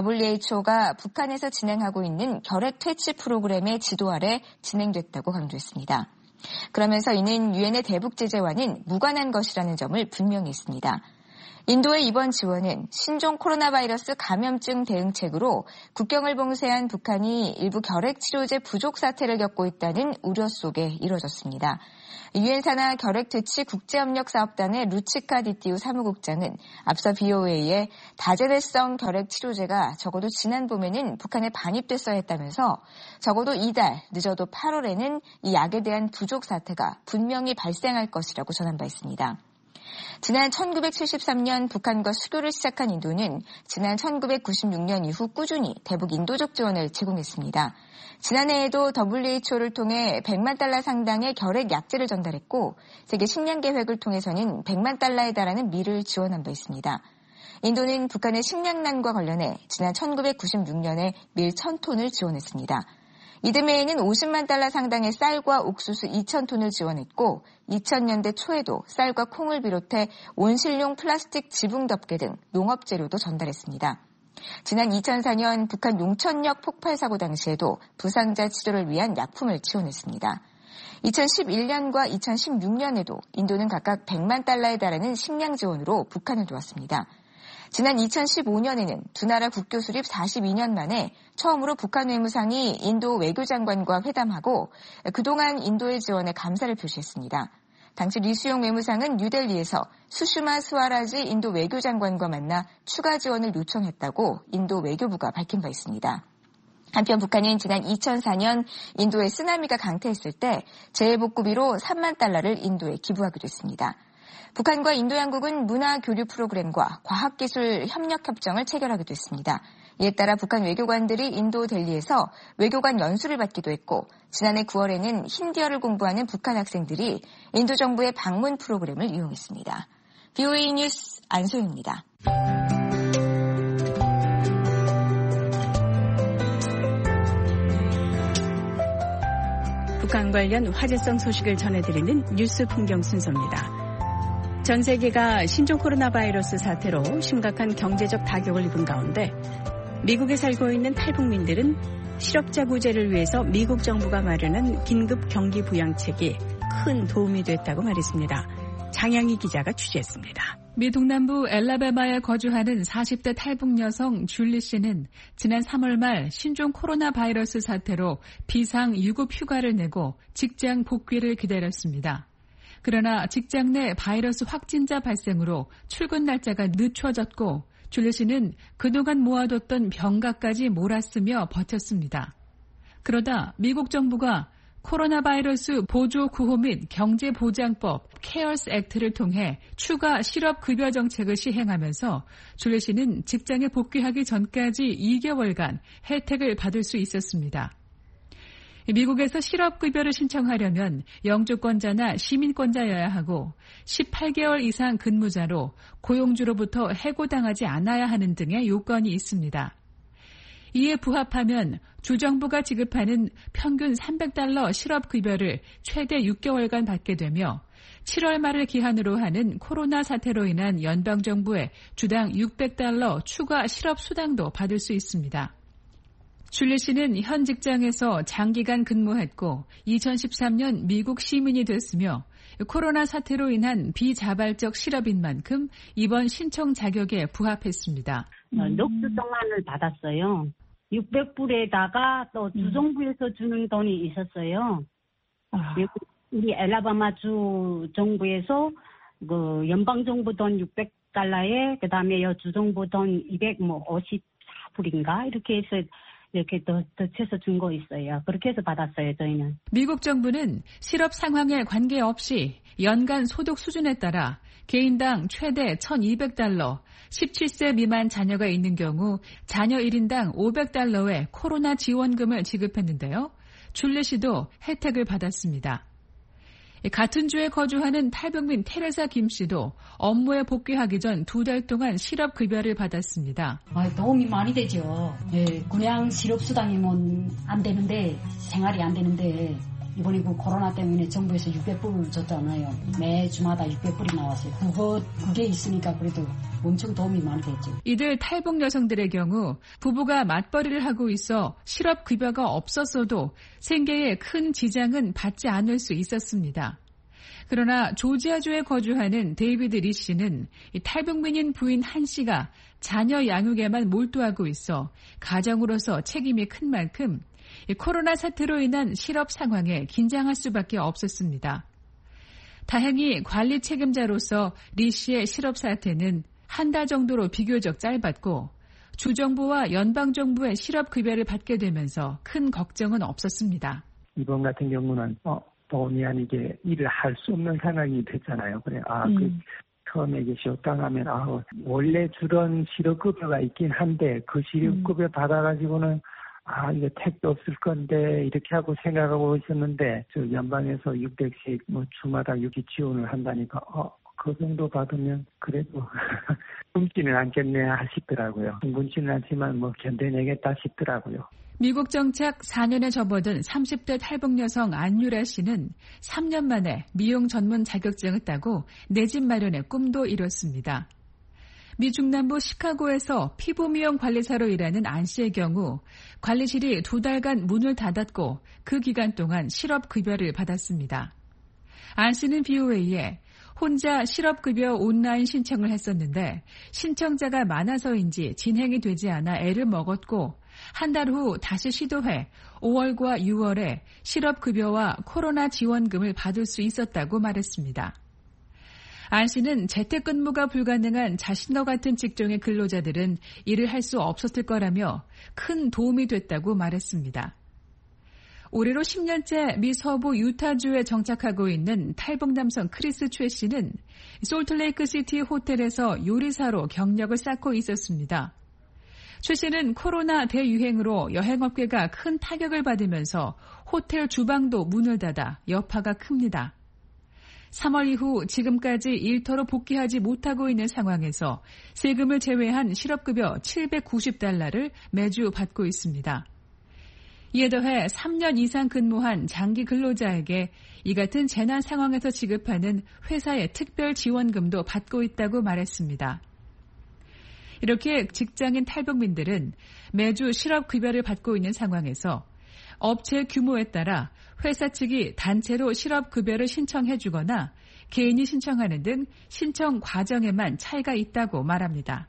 N: WHO가 북한에서 진행하고 있는 결핵 퇴치 프로그램의 지도 아래 진행됐다고 강조했습니다. 그러면서 이는 유엔의 대북 제재와는 무관한 것이라는 점을 분명히 했습니다. 인도의 이번 지원은 신종 코로나 바이러스 감염증 대응책으로 국경을 봉쇄한 북한이 일부 결핵 치료제 부족 사태를 겪고 있다는 우려 속에 이뤄졌습니다. 유엔 산하 결핵 퇴치 국제협력사업단의 루치카 디티우 사무국장은 앞서 BOA에 다재내성 결핵 치료제가 적어도 지난 봄에는 북한에 반입됐어야 했다면서 적어도 이달, 늦어도 8월에는 이 약에 대한 부족 사태가 분명히 발생할 것이라고 전한 바 있습니다. 지난 1973년 북한과 수교를 시작한 인도는 지난 1996년 이후 꾸준히 대북 인도적 지원을 제공했습니다. 지난해에도 WHO를 통해 100만 달러 상당의 결핵 약제를 전달했고 세계 식량 계획을 통해서는 100만 달러에 달하는 밀을 지원한 바 있습니다. 인도는 북한의 식량난과 관련해 지난 1996년에 밀 1000톤을 지원했습니다. 이듬해에는 50만 달러 상당의 쌀과 옥수수 2,000톤을 지원했고 2000년대 초에도 쌀과 콩을 비롯해 온실용 플라스틱 지붕 덮개 등 농업 재료도 전달했습니다. 지난 2004년 북한 용천역 폭발 사고 당시에도 부상자 치료를 위한 약품을 지원했습니다. 2011년과 2016년에도 인도는 각각 100만 달러에 달하는 식량 지원으로 북한을 도왔습니다. 지난 2015년에는 두 나라 국교 수립 42년 만에 처음으로 북한 외무상이 인도 외교장관과 회담하고 그동안 인도의 지원에 감사를 표시했습니다. 당시 리수용 외무상은 뉴델리에서 수슈마 스와라지 인도 외교장관과 만나 추가 지원을 요청했다고 인도 외교부가 밝힌 바 있습니다. 한편 북한은 지난 2004년 인도에 쓰나미가 강퇴했을 때 재해복구비로 3만 달러를 인도에 기부하기도 했습니다. 북한과 인도 양국은 문화교류 프로그램과 과학기술 협력협정을 체결하기도 했습니다. 이에 따라 북한 외교관들이 인도 델리에서 외교관 연수를 받기도 했고 지난해 9월에는 힌디어를 공부하는 북한 학생들이 인도 정부의 방문 프로그램을 이용했습니다. BOA 뉴스 안소영입니다.
C: 북한 관련 화제성 소식을 전해드리는 뉴스 풍경 순서입니다. 전 세계가 신종 코로나 바이러스 사태로 심각한 경제적 타격을 입은 가운데 미국에 살고 있는 탈북민들은 실업자 구제를 위해서 미국 정부가 마련한 긴급 경기 부양책이 큰 도움이 됐다고 말했습니다. 장양희 기자가 취재했습니다.
O: 미 동남부 엘라베마에 거주하는 40대 탈북 여성 줄리 씨는 지난 3월 말 신종 코로나 바이러스 사태로 비상 유급 휴가를 내고 직장 복귀를 기다렸습니다. 그러나 직장 내 바이러스 확진자 발생으로 출근 날짜가 늦춰졌고 줄리 씨는 그동안 모아뒀던 병가까지 몰아쓰며 버텼습니다. 그러다 미국 정부가 코로나 바이러스 보조 구호 및 경제보장법 케어스 액트를 통해 추가 실업급여 정책을 시행하면서 줄리 씨는 직장에 복귀하기 전까지 2개월간 혜택을 받을 수 있었습니다. 미국에서 실업급여를 신청하려면 영주권자나 시민권자여야 하고 18개월 이상 근무자로 고용주로부터 해고당하지 않아야 하는 등의 요건이 있습니다. 이에 부합하면 주정부가 지급하는 평균 $300 실업급여를 최대 6개월간 받게 되며 7월 말을 기한으로 하는 코로나 사태로 인한 연방정부의 주당 $600 추가 실업수당도 받을 수 있습니다. 줄리 씨는 현 직장에서 장기간 근무했고 2013년 미국 시민이 됐으며 코로나 사태로 인한 비자발적 실업인 만큼 이번 신청 자격에 부합했습니다.
P: 녹두 동안을 받았어요. 600불에다가 또 주정부에서 주는 돈이 있었어요. 우리 엘라바마 주 정부에서 그 연방 정부 돈 $600에 그다음에 주정부 돈 254불인가 이렇게 해서 이렇게 덧쳐서 준 거 있어요. 그렇게 해서 받았어요, 저희는.
O: 미국 정부는 실업 상황에 관계없이 연간 소득 수준에 따라 개인당 최대 $1,200, 17세 미만 자녀가 있는 경우 자녀 1인당 $500의 코로나 지원금을 지급했는데요. 줄리 씨도 혜택을 받았습니다. 같은 주에 거주하는 탈북민 테레사 김 씨도 업무에 복귀하기 전 2달 동안 실업급여를 받았습니다.
Q: 도움이 많이 되죠. 그냥 실업수당이면 안 되는데, 생활이 안 되는데, 이번에 그 코로나 때문에 정부에서 600불을 줬잖아요. 매 주마다 600불이 나왔어요. 그게 있으니까 그래도 엄청 도움이 많이 됐죠.
O: 이들 탈북 여성들의 경우 부부가 맞벌이를 하고 있어 실업급여가 없었어도 생계에 큰 지장은 받지 않을 수 있었습니다. 그러나 조지아주에 거주하는 데이비드 리 씨는 탈북민인 부인 한 씨가 자녀 양육에만 몰두하고 있어 가정으로서 책임이 큰 만큼 코로나 사태로 인한 실업 상황에 긴장할 수밖에 없었습니다. 다행히 관리 책임자로서 리 씨의 실업 사태는 한 달 정도로 비교적 짧았고 주정부와 연방정부의 실업급여를 받게 되면서 큰 걱정은 없었습니다.
R: 이번 같은 경우는 본의 아니게 일을 할 수 없는 상황이 됐잖아요. 그래, 처음에 이제 쉬었다가면 원래 주던 실업급여가 있긴 한데 그 실업급여 받아가지고는 이거 택도 없을 건데 이렇게 하고 생각하고 있었는데 저 연방에서 600씩 주마다 유기 지원을 한다니까 그 정도 받으면 그래도 굶지는 않겠네 하시더라고요. 굶지는 않지만 견뎌내겠다 싶더라고요.
O: 미국 정착 4년에 접어든 30대 탈북 여성 안유라 씨는 3년 만에 미용 전문 자격증을 따고 내 집 마련의 꿈도 이뤘습니다. 미 중남부 시카고에서 피부 미용 관리사로 일하는 안 씨의 경우 관리실이 2달간 문을 닫았고 그 기간 동안 실업급여를 받았습니다. 안 씨는 BOA에 혼자 실업급여 온라인 신청을 했었는데 신청자가 많아서인지 진행이 되지 않아 애를 먹었고 한 달 후 다시 시도해 5월과 6월에 실업급여와 코로나 지원금을 받을 수 있었다고 말했습니다. 안 씨는 재택근무가 불가능한 자신과 같은 직종의 근로자들은 일을 할 수 없었을 거라며 큰 도움이 됐다고 말했습니다. 올해로 10년째 미 서부 유타주에 정착하고 있는 탈북 남성 크리스 최 씨는 솔트레이크 시티 호텔에서 요리사로 경력을 쌓고 있었습니다. 최 씨는 코로나 대유행으로 여행업계가 큰 타격을 받으면서 호텔 주방도 문을 닫아 여파가 큽니다. 3월 이후 지금까지 일터로 복귀하지 못하고 있는 상황에서 세금을 제외한 실업급여 $790를 매주 받고 있습니다. 이에 더해 3년 이상 근무한 장기 근로자에게 이 같은 재난 상황에서 지급하는 회사의 특별 지원금도 받고 있다고 말했습니다. 이렇게 직장인 탈북민들은 매주 실업급여를 받고 있는 상황에서 업체 규모에 따라 회사 측이 단체로 실업급여를 신청해 주거나 개인이 신청하는 등 신청 과정에만 차이가 있다고 말합니다.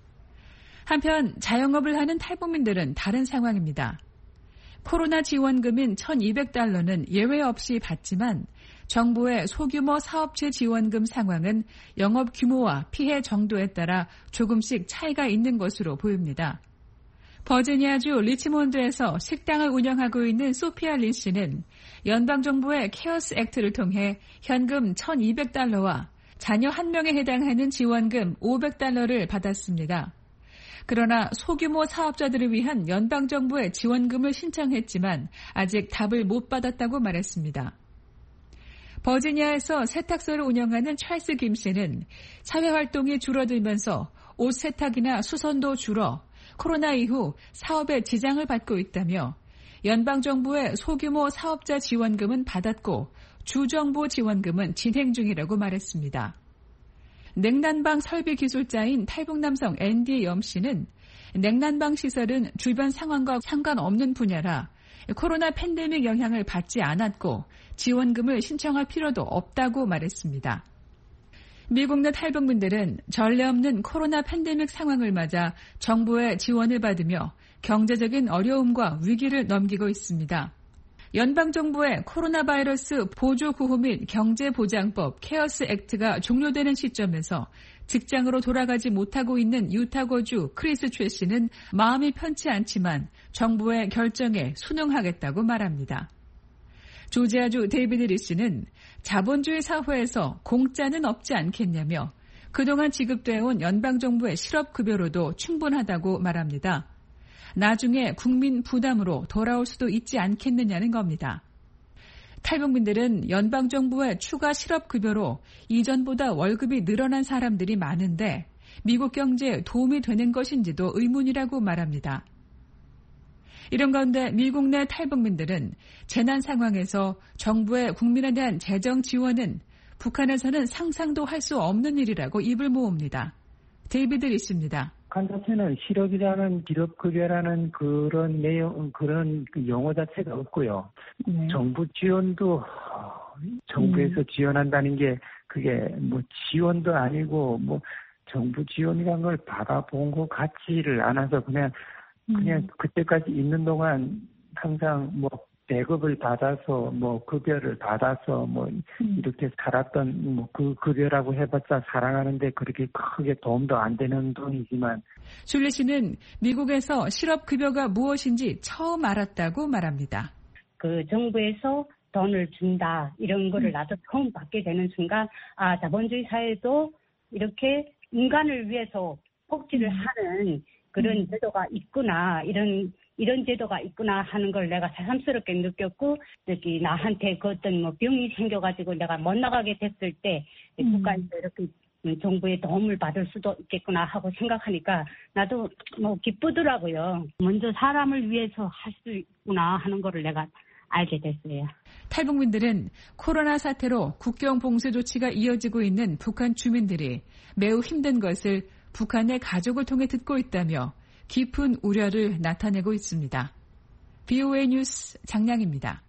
O: 한편 자영업을 하는 탈북민들은 다른 상황입니다. 코로나 지원금인 $1,200는 예외 없이 받지만 정부의 소규모 사업체 지원금 상황은 영업 규모와 피해 정도에 따라 조금씩 차이가 있는 것으로 보입니다. 버지니아주 리치몬드에서 식당을 운영하고 있는 소피아 린 씨는 연방정부의 케어스 액트를 통해 현금 $1,200와 자녀 1명에 해당하는 지원금 $500를 받았습니다. 그러나 소규모 사업자들을 위한 연방정부의 지원금을 신청했지만 아직 답을 못 받았다고 말했습니다. 버지니아에서 세탁소를 운영하는 찰스 김 씨는 사회활동이 줄어들면서 옷 세탁이나 수선도 줄어 코로나 이후 사업에 지장을 받고 있다며 연방정부의 소규모 사업자 지원금은 받았고 주정부 지원금은 진행 중이라고 말했습니다. 냉난방 설비 기술자인 탈북 남성 앤디 염 씨는 냉난방 시설은 주변 상황과 상관없는 분야라 코로나 팬데믹 영향을 받지 않았고 지원금을 신청할 필요도 없다고 말했습니다. 미국 내 탈북민들은 전례 없는 코로나 팬데믹 상황을 맞아 정부의 지원을 받으며 경제적인 어려움과 위기를 넘기고 있습니다. 연방정부의 코로나 바이러스 보조구호 및 경제보장법 케어스 액트가 종료되는 시점에서 직장으로 돌아가지 못하고 있는 유타거주 크리스 최 씨는 마음이 편치 않지만 정부의 결정에 순응하겠다고 말합니다. 조지아주 데이비드 리스는 자본주의 사회에서 공짜는 없지 않겠냐며 그동안 지급되어온 연방정부의 실업급여로도 충분하다고 말합니다. 나중에 국민 부담으로 돌아올 수도 있지 않겠느냐는 겁니다. 탈북민들은 연방정부의 추가 실업급여로 이전보다 월급이 늘어난 사람들이 많은데 미국 경제에 도움이 되는 것인지도 의문이라고 말합니다. 이런 가운데 미국 내 탈북민들은 재난 상황에서 정부의 국민에 대한 재정 지원은 북한에서는 상상도 할 수 없는 일이라고 입을 모읍니다. 데이비드 리스입니다.
R: 북한 자체는 실업이라는 실업급여라는 그런 내용, 그런 그 용어 자체가 없고요. 정부 지원도 정부에서 지원한다는 게 그게 뭐 지원도 아니고 뭐 정부 지원이라는 걸 받아본 것 같지를 않아서 그냥 그때까지 있는 동안 항상 뭐 배급을 받아서 뭐 급여를 받아서 뭐 이렇게 살았던 뭐 그 급여라고 해봤자 사랑하는데 그렇게 크게 도움도 안 되는 돈이지만
O: 줄리 씨는 미국에서 실업급여가 무엇인지 처음 알았다고 말합니다.
P: 그 정부에서 돈을 준다 이런 거를 나도 처음 받게 되는 순간 아 자본주의 사회도 이렇게 인간을 위해서 복지를 하는 그런 제도가 있구나 이런 제도가 있구나 하는 걸 내가 새삼스럽게 느꼈고 여기 나한테 그 어떤 뭐 병이 생겨가지고 내가 못 나가게 됐을 때 국가에서 이렇게 정부의 도움을 받을 수도 있겠구나 하고 생각하니까 나도 뭐 기쁘더라고요. 먼저 사람을 위해서 할 수 있구나 하는 거를 내가 알게 됐어요.
O: 탈북민들은 코로나 사태로 국경 봉쇄 조치가 이어지고 있는 북한 주민들이 매우 힘든 것을 북한의 가족을 통해 듣고 있다며 깊은 우려를 나타내고 있습니다. VOA 뉴스 장량입니다.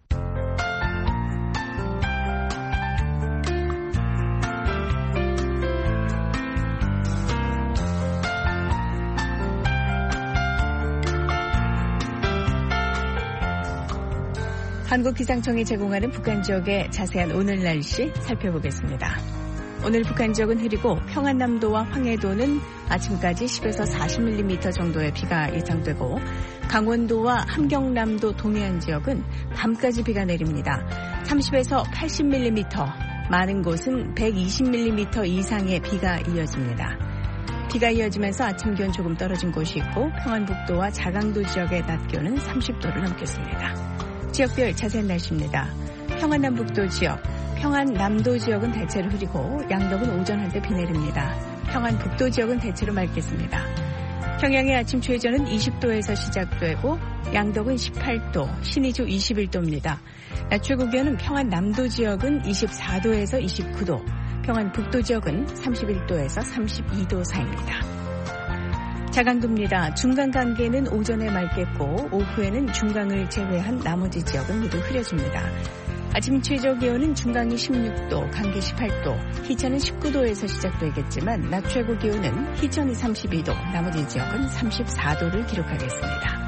C: 한국기상청이 제공하는 북한 지역의 자세한 오늘 날씨 살펴보겠습니다. 오늘 북한 지역은 흐리고 평안남도와 황해도는 아침까지 10에서 40mm 정도의 비가 예상되고 강원도와 함경남도 동해안 지역은 밤까지 비가 내립니다. 30에서 80mm, 많은 곳은 120mm 이상의 비가 이어집니다. 비가 이어지면서 아침 기온 조금 떨어진 곳이 있고 평안북도와 자강도 지역의 낮 기온은 30도를 넘겠습니다. 지역별 자세한 날씨입니다. 평안남북도 지역, 평안남도 지역은 대체로 흐리고 양덕은 오전 한때 비 내립니다. 평안북도 지역은 대체로 맑겠습니다. 평양의 아침 최저는 20도에서 시작되고 양덕은 18도, 신의주 21도입니다. 낮 최고 기온은 평안남도 지역은 24도에서 29도, 평안북도 지역은 31도에서 32도 사이입니다. 자강도입니다. 중강 관계는 오전에 맑겠고 오후에는 중강을 제외한 나머지 지역은 모두 흐려집니다. 아침 최저 기온은 중강이 16도, 강계 18도, 희천은 19도에서 시작되겠지만 낮 최고 기온은 희천이 32도, 나머지 지역은 34도를 기록하겠습니다.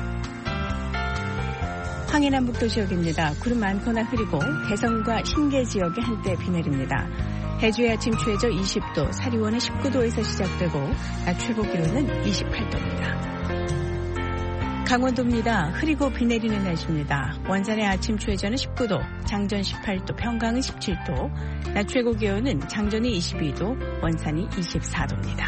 C: 황해남북도 지역입니다. 구름 많거나 흐리고 대성과 신계 지역에 한때 비 내립니다. 해주의 아침 최저 20도, 사리원은 19도에서 시작되고 낮 최고 기온은 28도입니다. 강원도입니다. 흐리고 비 내리는 날씨입니다. 원산의 아침 최저는 19도, 장전 18도, 평강은 17도, 낮 최고 기온은 장전이 22도, 원산이 24도입니다.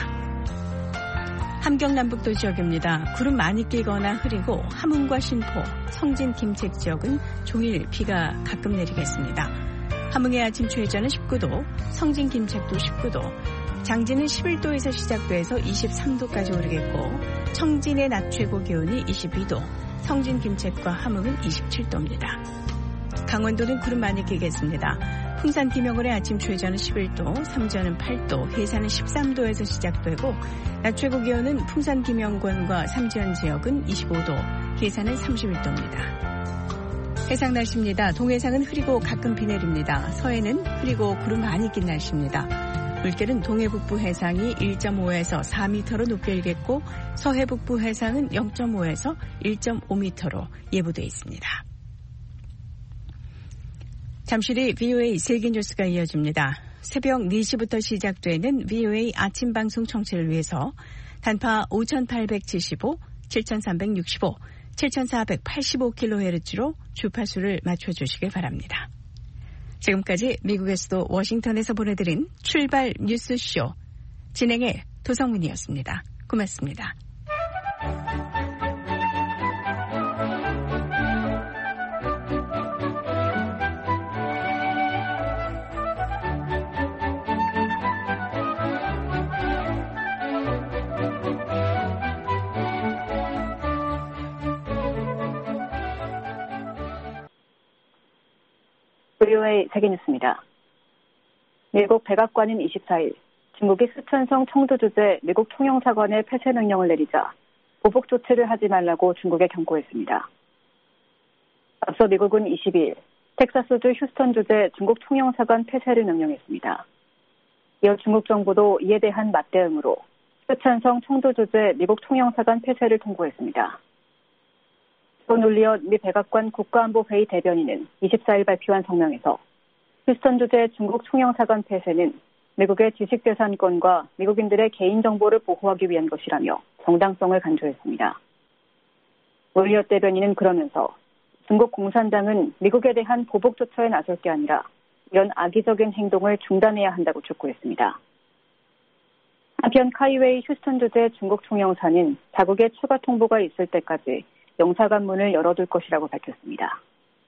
C: 함경남북도 지역입니다. 구름 많이 끼거나 흐리고 함흥과 신포, 성진, 김책 지역은 종일 비가 가끔 내리겠습니다. 함흥의 아침 최저는 19도, 성진, 김책도 19도, 장진은 11도에서 시작돼서 23도까지 오르겠고 청진의 낮 최고 기온이 22도, 성진, 김책과 함흥은 27도입니다. 강원도는 구름 많이 끼겠습니다. 풍산, 김영월의 아침 최저는 11도, 삼전은 8도, 회산은 13도에서 시작되고 낮 최고 기온은 풍산, 김영권과 삼지연 지역은 25도, 회산은 31도입니다. 해상 날씨입니다. 동해상은 흐리고 가끔 비 내립니다. 서해는 흐리고 구름 많이 낀 날씨입니다. 물결은 동해북부 해상이 1.5에서 4m로 높게 일겠고 서해북부 해상은 0.5에서 1.5m로 예보되어 있습니다. 잠시 뒤 VOA 세계 뉴스가 이어집니다. 새벽 4시부터 시작되는 VOA 아침 방송 청취를 위해서 단파 5875, 7365, 7485kHz로 주파수를 맞춰주시기 바랍니다. 지금까지 미국의 수도 워싱턴에서 보내드린 출발 뉴스쇼 진행의 도성민이었습니다. 고맙습니다.
A: VOA 세계뉴스입니다. 미국 백악관은 24일 중국이 스촨성 청두 주재 미국 통영사관에 폐쇄 명령을 내리자 보복 조치를 하지 말라고 중국에 경고했습니다. 앞서 미국은 22일 텍사스주 휴스턴 주재 중국 통영사관 폐쇄를 명령했습니다. 이어 중국 정부도 이에 대한 맞대응으로 스촨성 청두 주재 미국 통영사관 폐쇄를 통보했습니다. 존 올리엇 미 백악관 국가안보회의 대변인은 24일 발표한 성명에서 휴스턴 주재 중국 통영사관 폐쇄는 미국의 지식재산권과 미국인들의 개인정보를 보호하기 위한 것이라며 정당성을 강조했습니다. 올리엇 대변인은 그러면서 중국 공산당은 미국에 대한 보복 조처에 나설 게 아니라 이런 악의적인 행동을 중단해야 한다고 촉구했습니다. 한편 카이웨이 휴스턴 주재 중국 통영사는 자국의 추가 통보가 있을 때까지 영사관 문을 열어둘 것이라고 밝혔습니다.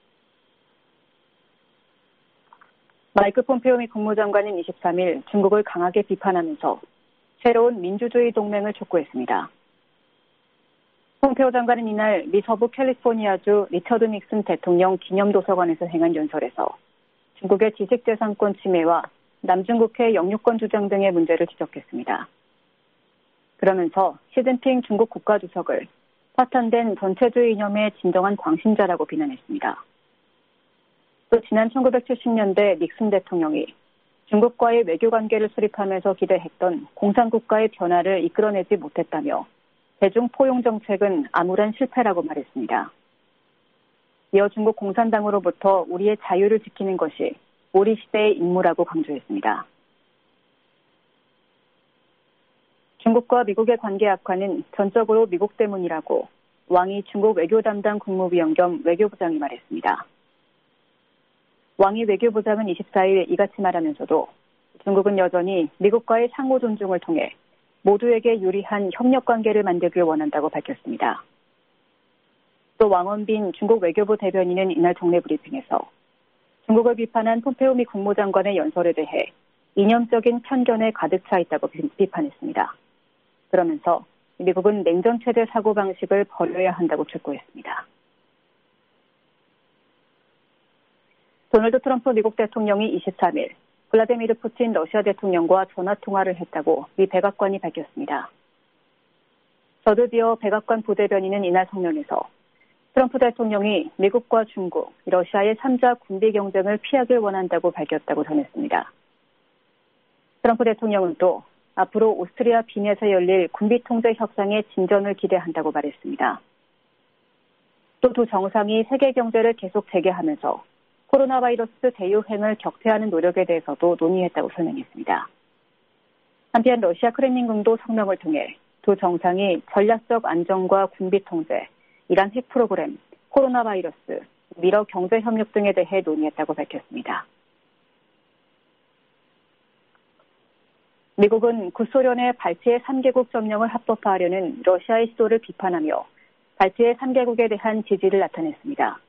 A: 마이크 폼페오 미 국무장관은 23일 중국을 강하게 비판하면서 새로운 민주주의 동맹을 촉구했습니다. 폼페오 장관은 이날 미 서부 캘리포니아주 리처드 닉슨 대통령 기념도서관에서 행한 연설에서 중국의 지식재산권 침해와 남중국해 영유권 주장 등의 문제를 지적했습니다. 그러면서 시진핑 중국 국가주석을 파탄된 전체주의 이념의 진정한 광신자라고 비난했습니다. 또 지난 1970년대 닉슨 대통령이 중국과의 외교관계를 수립하면서 기대했던 공산국가의 변화를 이끌어내지 못했다며 대중포용 정책은 암울한 실패라고 말했습니다. 이어 중국 공산당으로부터 우리의 자유를 지키는 것이 우리 시대의 임무라고 강조했습니다. 중국과 미국의 관계 악화는 전적으로 미국 때문이라고 왕이 중국 외교 담당 국무위원 겸 외교부장이 말했습니다. 왕이 외교부장은 24일 이같이 말하면서도 중국은 여전히 미국과의 상호 존중을 통해 모두에게 유리한 협력 관계를 만들길 원한다고 밝혔습니다. 또 왕원빈 중국 외교부 대변인은 이날 정례 브리핑에서 중국을 비판한 폼페오 미 국무장관의 연설에 대해 이념적인 편견에 가득 차 있다고 비판했습니다. 그러면서 미국은 냉전체제 사고방식을 버려야 한다고 촉구했습니다. 도널드 트럼프 미국 대통령이 23일 블라디미르 푸틴 러시아 대통령과 전화통화를 했다고 미 백악관이 밝혔습니다. 저드디어 백악관 부대변인은 이날 성명에서 트럼프 대통령이 미국과 중국, 러시아의 3자 군비 경쟁을 피하길 원한다고 밝혔다고 전했습니다. 트럼프 대통령은 또 앞으로 오스트리아 빈에서 열릴 군비 통제 협상의 진전을 기대한다고 말했습니다. 또 두 정상이 세계 경제를 계속 재개하면서 코로나 바이러스 대유행을 격퇴하는 노력에 대해서도 논의했다고 설명했습니다. 한편 러시아 크렘린궁도 성명을 통해 두 정상이 전략적 안정과 군비 통제, 이란 핵 프로그램, 코로나 바이러스, 미러 경제 협력 등에 대해 논의했다고 밝혔습니다. 미국은 구소련의 발트해 3개국 점령을 합법화하려는 러시아의 시도를 비판하며 발트해 3개국에 대한 지지를 나타냈습니다.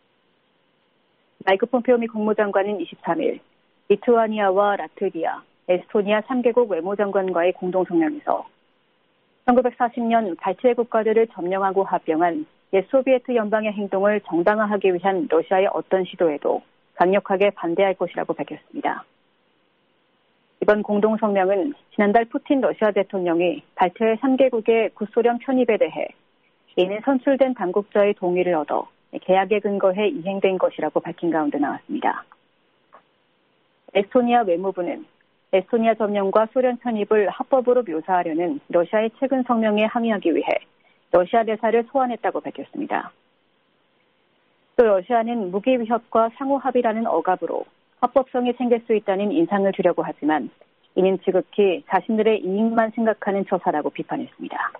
A: 마이크 폼페오 미 국무장관은 23일 리투아니아와 라트비아, 에스토니아 3개국 외무장관과의 공동성명에서 1940년 발트해 국가들을 점령하고 합병한 옛 소비에트 연방의 행동을 정당화하기 위한 러시아의 어떤 시도에도 강력하게 반대할 것이라고 밝혔습니다. 이번 공동성명은 지난달 푸틴 러시아 대통령이 발트해 3개국의 구소련 편입에 대해 이는 선출된 당국자의 동의를 얻어 계약에 근거해 이행된 것이라고 밝힌 가운데 나왔습니다. 에스토니아 외무부는 에스토니아 점령과 소련 편입을 합법으로 묘사하려는 러시아의 최근 성명에 항의하기 위해 러시아 대사를 소환했다고 밝혔습니다. 또 러시아는 무기 위협과 상호 합의라는 억압으로 합법성이 생길 수 있다는 인상을 주려고 하지만 이는 지극히 자신들의 이익만 생각하는 처사라고 비판했습니다.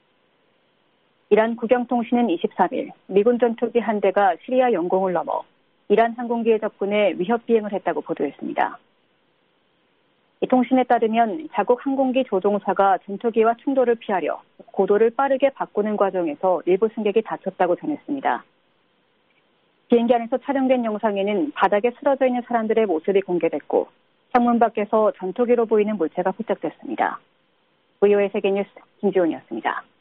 A: 이란 국영통신은 23일 미군 전투기 한 대가 시리아 영공을 넘어 이란 항공기의 접근에 위협 비행을 했다고 보도했습니다. 이 통신에 따르면 자국 항공기 조종사가 전투기와 충돌을 피하려 고도를 빠르게 바꾸는 과정에서 일부 승객이 다쳤다고 전했습니다. 비행기 안에서 촬영된 영상에는 바닥에 쓰러져 있는 사람들의 모습이 공개됐고 창문 밖에서 전투기로 보이는 물체가 포착됐습니다. VOA 세계뉴스 김지훈이었습니다.